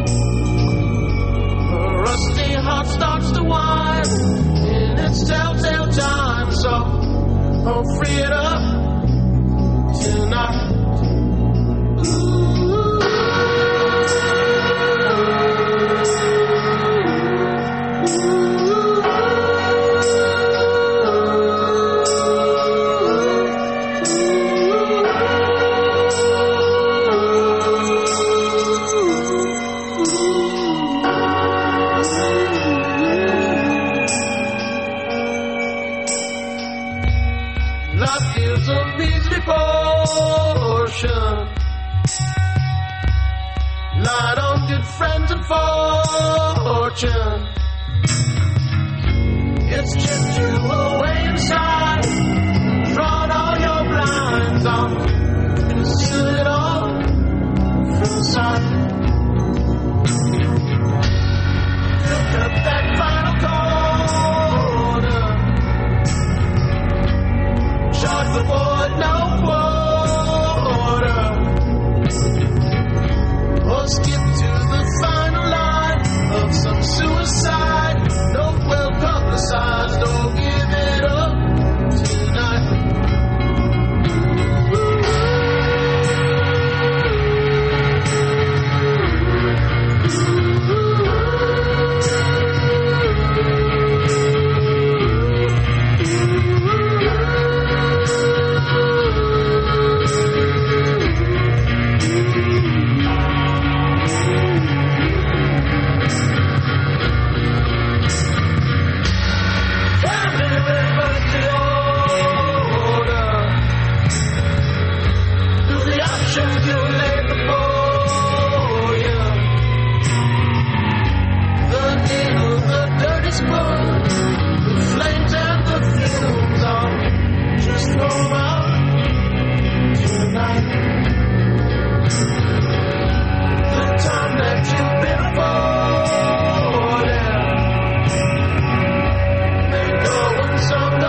A rusty heart starts to whine in its telltale time, so I'll free it up tonight. Life gives a measly portion, light on good friends and fortune. It's chipped you away inside, drawn all your blinds off, and sealed it all from the side. Look up that final corner, charge the board, no quarter, or skip to the final line of some suicide. No well publicized, don't give it up tonight.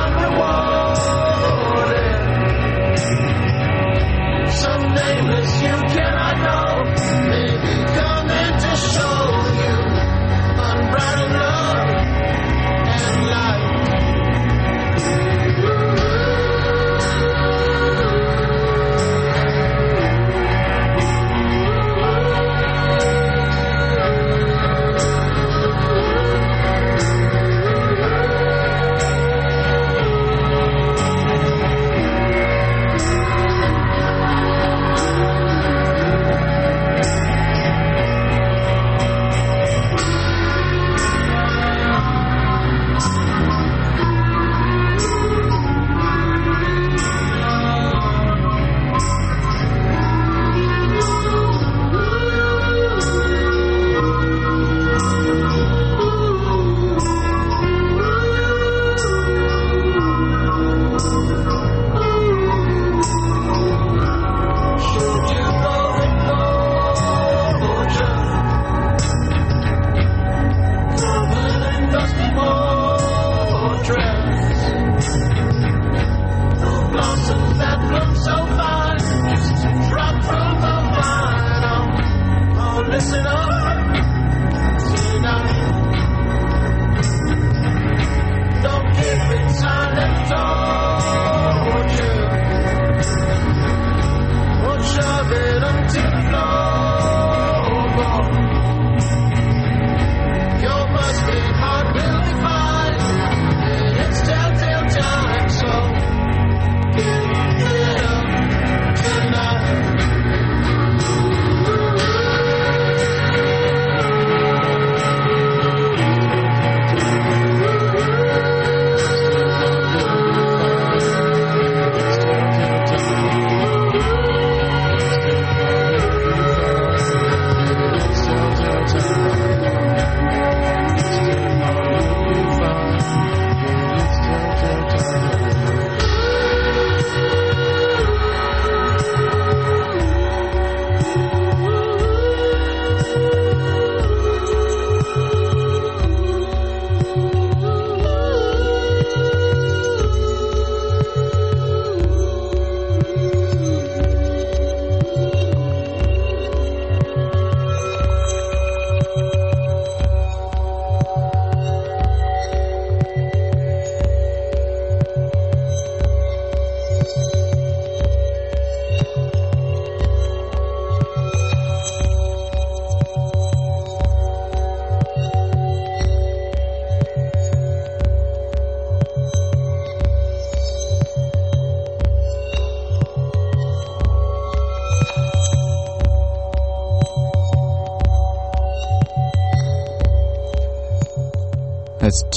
Some nameless human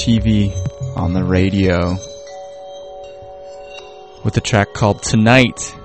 T V on the Radio with a track called Tonight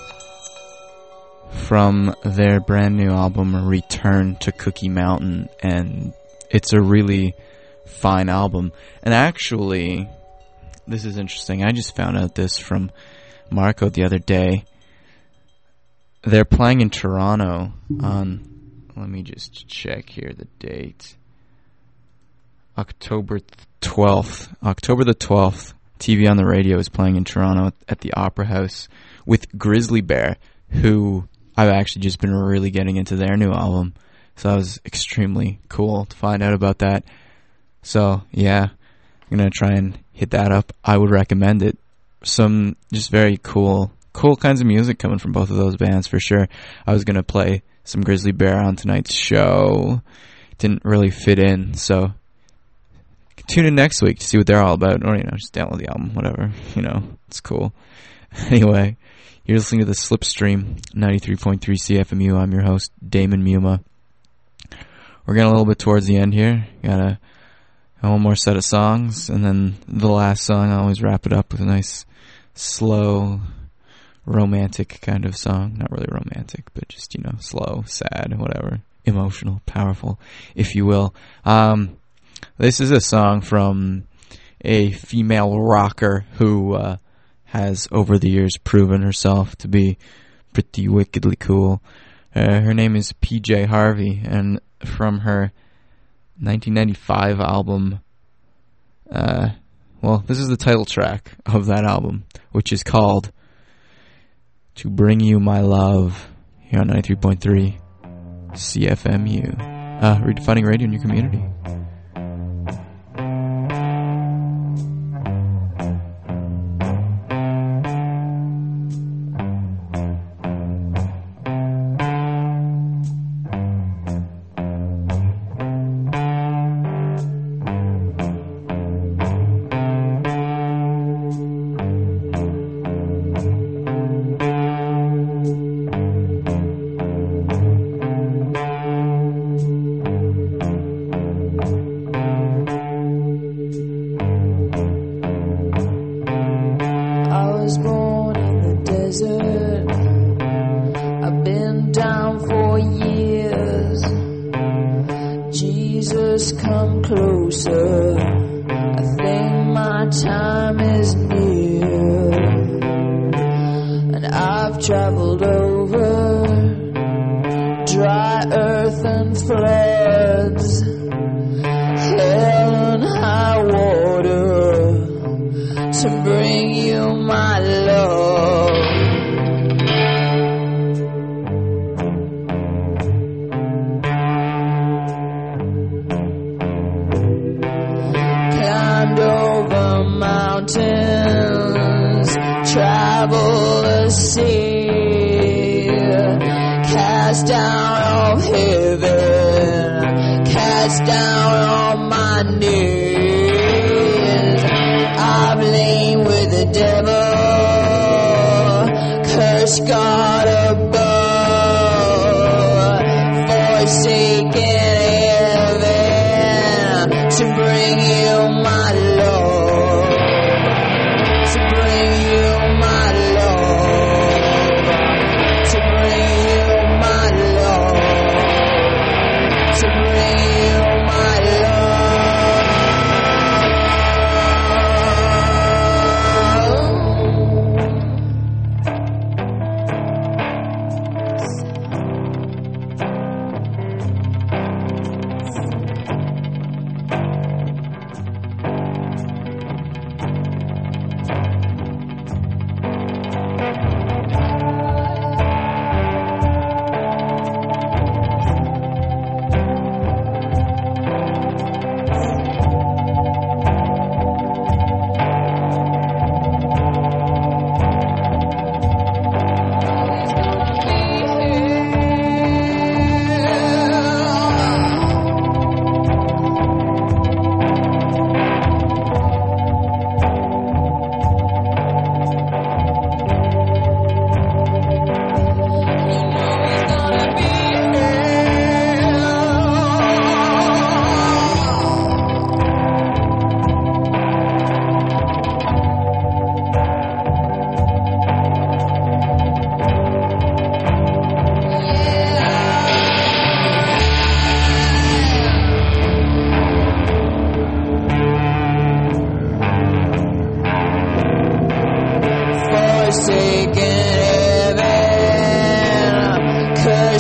from their brand new album Return to Cookie Mountain, and it's a really fine album. And actually, this is interesting, I just found out this from Marco the other day. They're playing in Toronto on, let me just check here the date, October twelfth. October the twelfth, T V on the Radio is playing in Toronto at the Opera House with Grizzly Bear, who I've actually just been really getting into their new album. So that was extremely cool to find out about that. So, yeah, I'm going to try and hit that up. I would recommend it. Some just very cool, cool kinds of music coming from both of those bands for sure. I was going to play some Grizzly Bear on tonight's show. Didn't really fit in, so tune in next week to see what they're all about. Or, you know, just download the album, whatever. You know, it's cool. Anyway, you're listening to the Slipstream, ninety-three point three C F M U. I'm your host, Damon Muma. We're getting a little bit towards the end here. Got a, a one more set of songs, and then the last song, I always wrap it up with a nice, slow, romantic kind of song. Not really romantic, but just, you know, slow, sad, whatever. Emotional, powerful, if you will. Um, this is a song from a female rocker who uh, has, over the years, proven herself to be pretty wickedly cool. Uh, her name is P J Harvey, and from her nineteen ninety-five album, uh, well, this is the title track of that album, which is called To Bring You My Love, here on ninety-three point three C F M U. Uh, redefining radio in your community.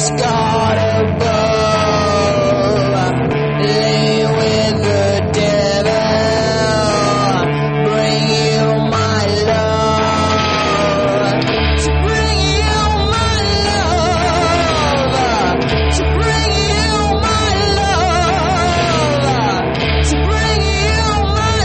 Praise God above, lay with the devil, bring you my love, to bring you my love, to bring you my love, to bring you my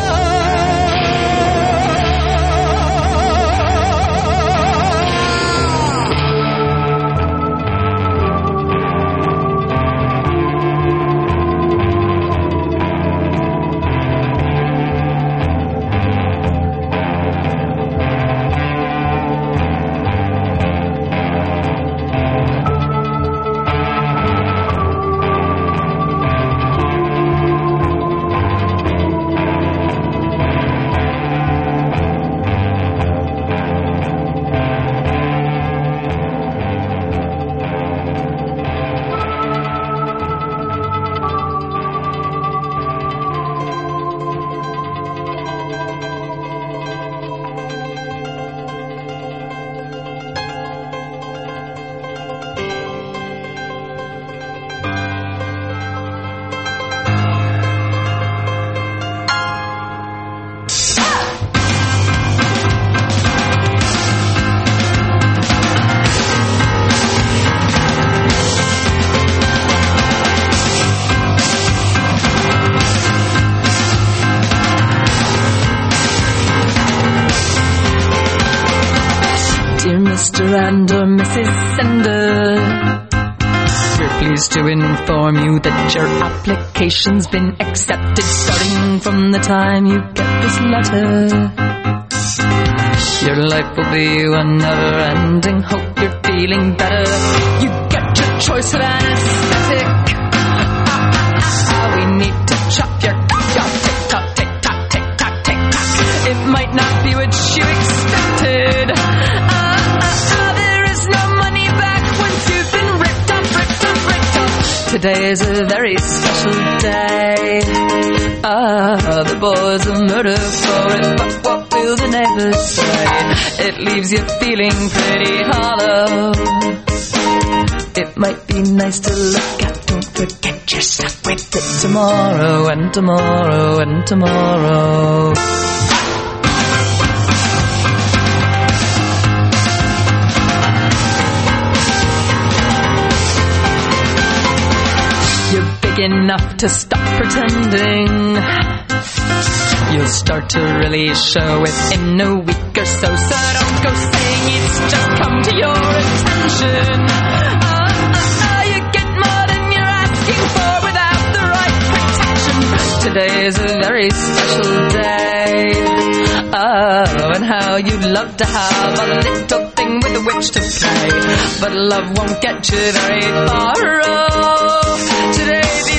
Mister and or Missus Sender, we're pleased to inform you that your application's been accepted starting from the time you get this letter. Your life will be one never-ending. Hope you're feeling better. You get your choice of anesthetic. Ah, ah, ah, ah. We need to chop your cock off. Tick-tock, tick-tock, tick-tock, tick-tock. It might not be what you expected. Today is a very special day. Ah, the boys will murder for it, but what will the neighbors say? It leaves you feeling pretty hollow. It might be nice to look at. Don't forget your stuff with it tomorrow and tomorrow and tomorrow. Enough to stop pretending. You'll start to really show within a week or so. So don't go saying it's just come to your attention. Uh, uh, uh, you get more than you're asking for without the right protection. Today is a very special day. Oh, and how you'd love to have a little thing with which to play. But love won't get you very far. Oh, today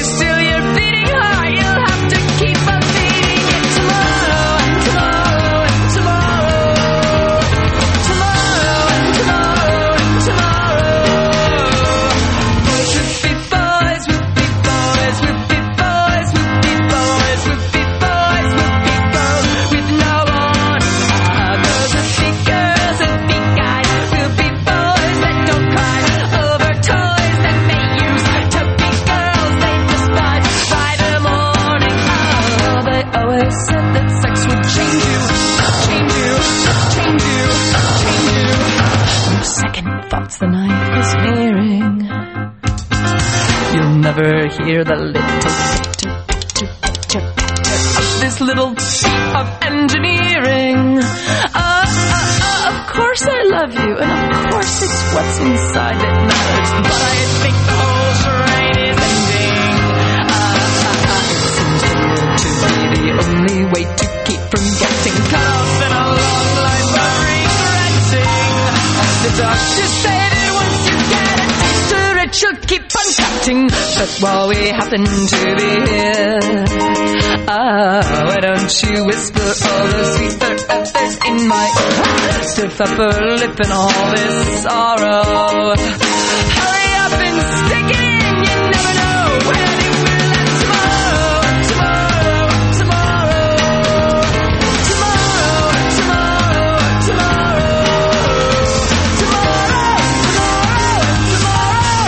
the knife is nearing. You'll never hear the little pitter, pitter, pitter, pitter of this little feat of engineering. Uh, uh, uh, of course I love you, and of course it's what's inside that matters. But I think the whole charade is ending. Uh, uh, uh, it seems to be the only way to keep from getting cut off in a long life of regretting. The doctors say she'll keep on cutting, but while we happen to be here, ah, why don't you whisper all those sweet words there's in my ear? Stiff upper lip and all this sorrow. Hurry up and stick it in, you never know where they will end tomorrow, tomorrow, tomorrow, tomorrow, tomorrow, tomorrow, tomorrow, tomorrow, tomorrow.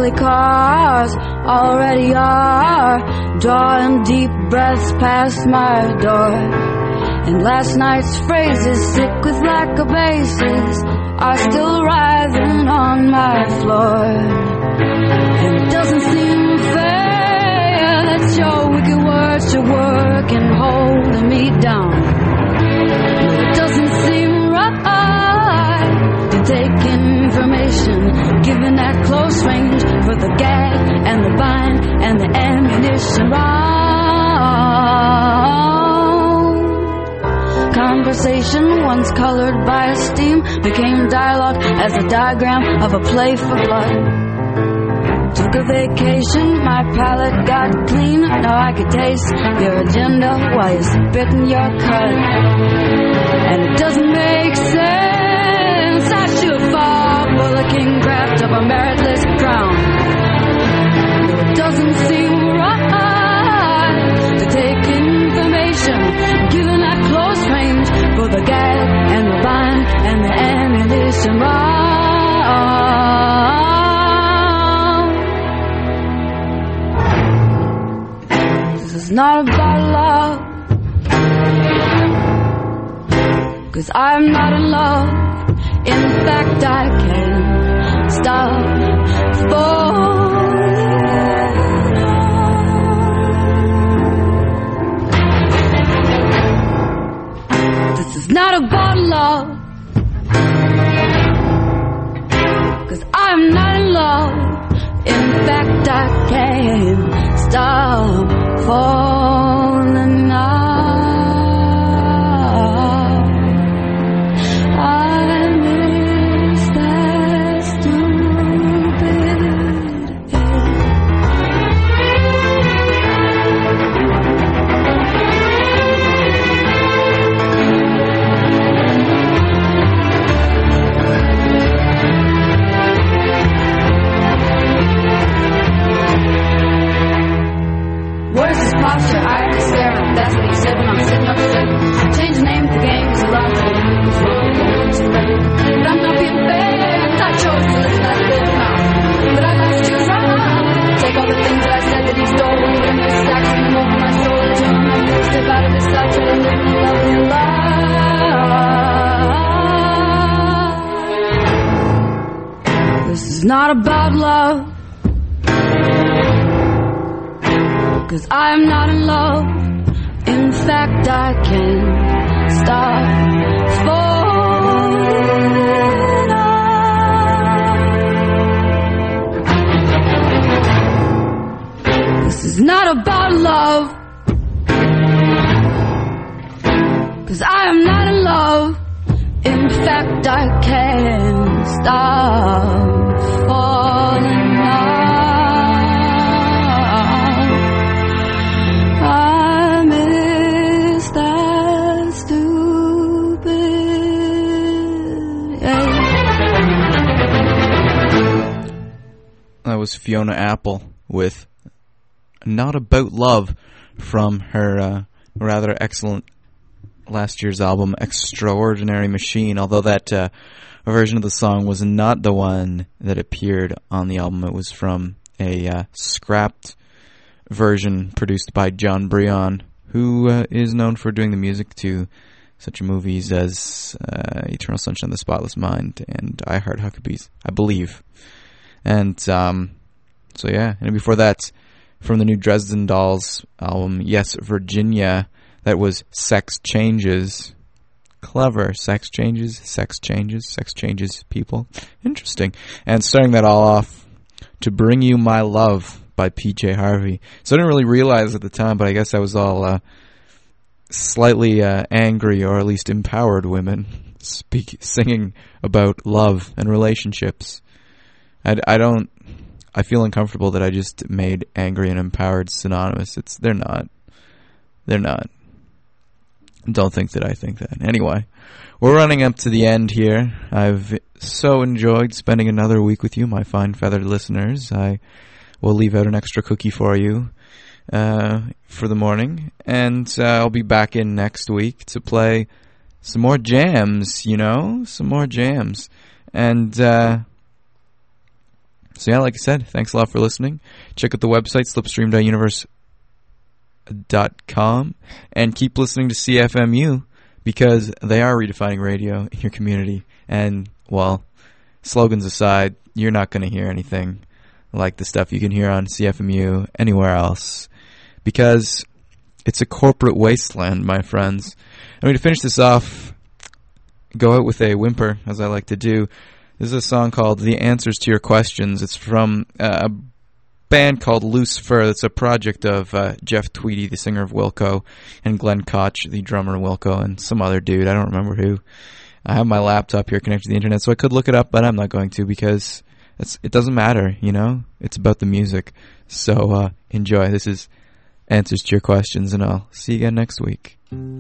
rally cars already are drawing deep breaths past my door. And last night's phrases, sick with lack of bases, are still writhing on my floor. And it doesn't seem fair that your wicked words should work and holding me down. It doesn't seem right to take information given at close range for the gag and the bind and the ammunition round. Conversation once colored by esteem became dialogue as a diagram of a play for blood. Took a vacation, my palate got clean. Now I could taste your agenda while you're spitting your cut. And it doesn't make sense, I should fall for the king craft of a meritless crown. It doesn't seem right to take information given at close range for the gag and the bind and the ammunition round. This is not about love, 'cause I'm not in love. In fact, I can't stop falling. This is not about love, 'cause I'm not in love. In fact, I can't stop falling now. Posture, I have to stare at. That's what he said when I'm sitting up straight. Change the name of the game, 'cause a lot of it was wrong. But I'm not being fake. I chose to listen, I did not. But I left you wrong. Take all the things that I said that he stole, put them in his stacks and over my shoulder. Tell him I'm gonna step out of his sight, try to live in a lovely life. This is not about love, 'cause I'm not in love. In fact, I can't stop falling out. This is not about love, 'cause I am not in love. In fact, I can't stop falling out. That was Fiona Apple with Not About Love from her uh, rather excellent last year's album Extraordinary Machine, although that uh, version of the song was not the one that appeared on the album. It was from a uh, scrapped version produced by John Brion, who uh, is known for doing the music to such movies as uh, Eternal Sunshine of the Spotless Mind and I Heart Huckabees, I believe. And um, so yeah, and before that, from the new Dresden Dolls album, Yes, Virginia, that was Sex Changes. Clever. Sex changes, sex changes, sex changes people. Interesting. And starting that all off, To Bring You My Love by P J Harvey. So I didn't really realize at the time, but I guess I was all uh, slightly uh, angry, or at least empowered women speak, singing about love and relationships. I, I don't, I feel uncomfortable that I just made angry and empowered synonymous. It's, they're not. They're not. Don't think that I think that. Anyway, we're running up to the end here. I've so enjoyed spending another week with you, my fine feathered listeners. I will leave out an extra cookie for you uh, for the morning, and uh, I'll be back in next week to play some more jams, you know, some more jams. And uh, so yeah, like I said, thanks a lot for listening. Check out the website, slipstream dot universe dot com, and keep listening to C F M U because they are redefining radio in your community. And, well, slogans aside, you're not going to hear anything like the stuff you can hear on C F M U anywhere else because it's a corporate wasteland, my friends. I mean, to finish this off, go out with a whimper, as I like to do. This is a song called The Answers to Your Questions. It's from uh, a band called Loose Fur. That's a project of uh, Jeff Tweedy, the singer of Wilco, and Glenn Koch, the drummer of Wilco, and some other dude. I don't remember who. I have my laptop here connected to the internet, so I could look it up, but I'm not going to because it's, it doesn't matter, you know? It's about the music. So uh, enjoy. This is Answers to Your Questions, and I'll see you again next week.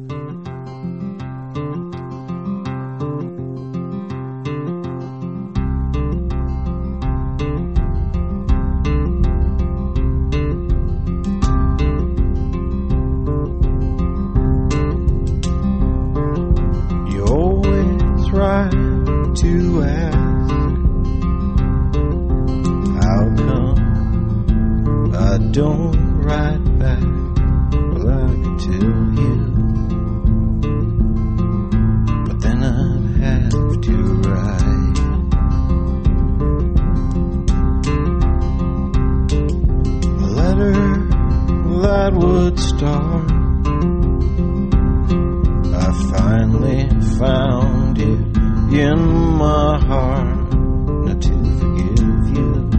Try to ask how come I don't write back. Well, I could tell you, but then I'd have to write. A letter that would start. I finally found it in my heart not to forgive you.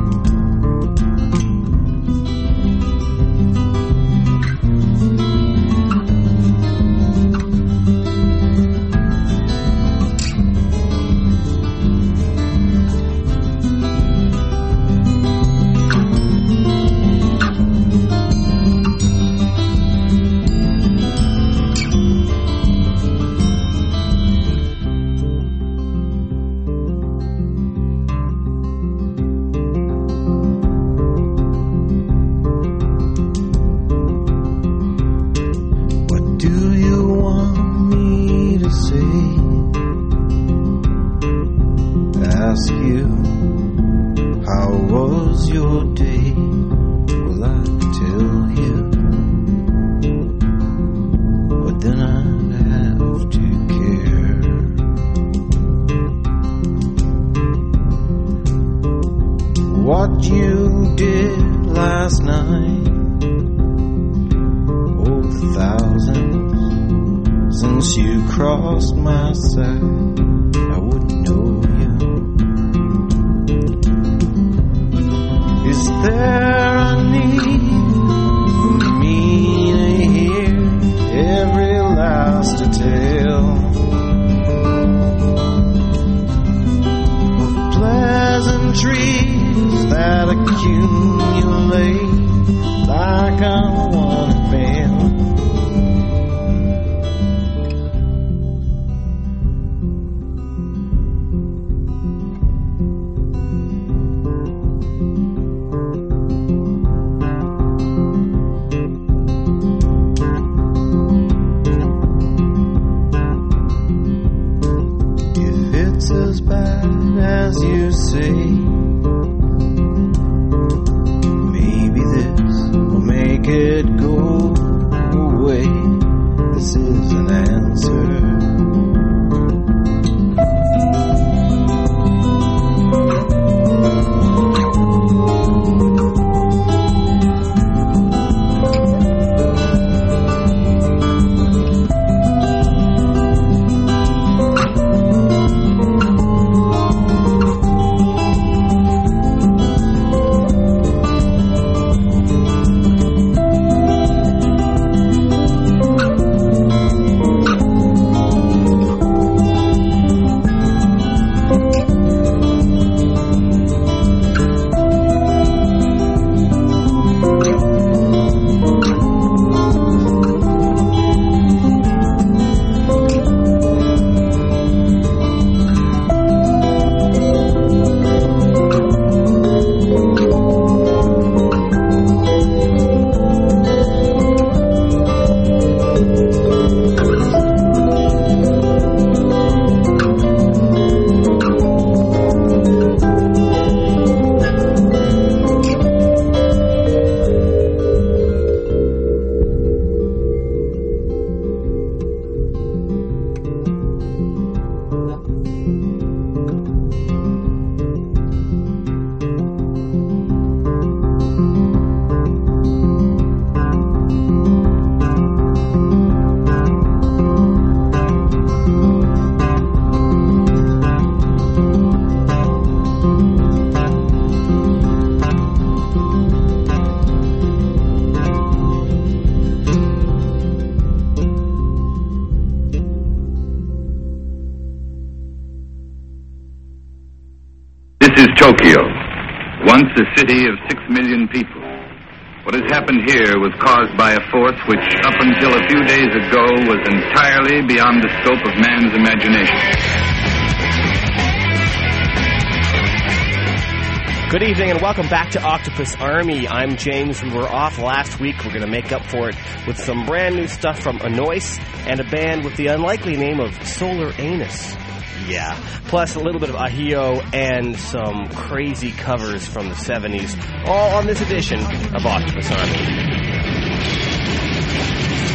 What you did last night, oh, the thousands since you crossed my side, I wouldn't know you. Is there a need for me to hear every last detail of pleasantries that accumulate like a one band? If it's as bad as you say, make it go away. This is an answer. This is Tokyo, once a city of six million people. What has happened here was caused by a force which, up until a few days ago, was entirely beyond the scope of man's imagination. Good evening and welcome back to Octopus Army. I'm James. We were off last week. We're going to make up for it with some brand new stuff from Anois and a band with the unlikely name of Solar Anus. Yeah. Plus a little bit of Ahio and some crazy covers from the seventies. All on this edition of Octopus Army.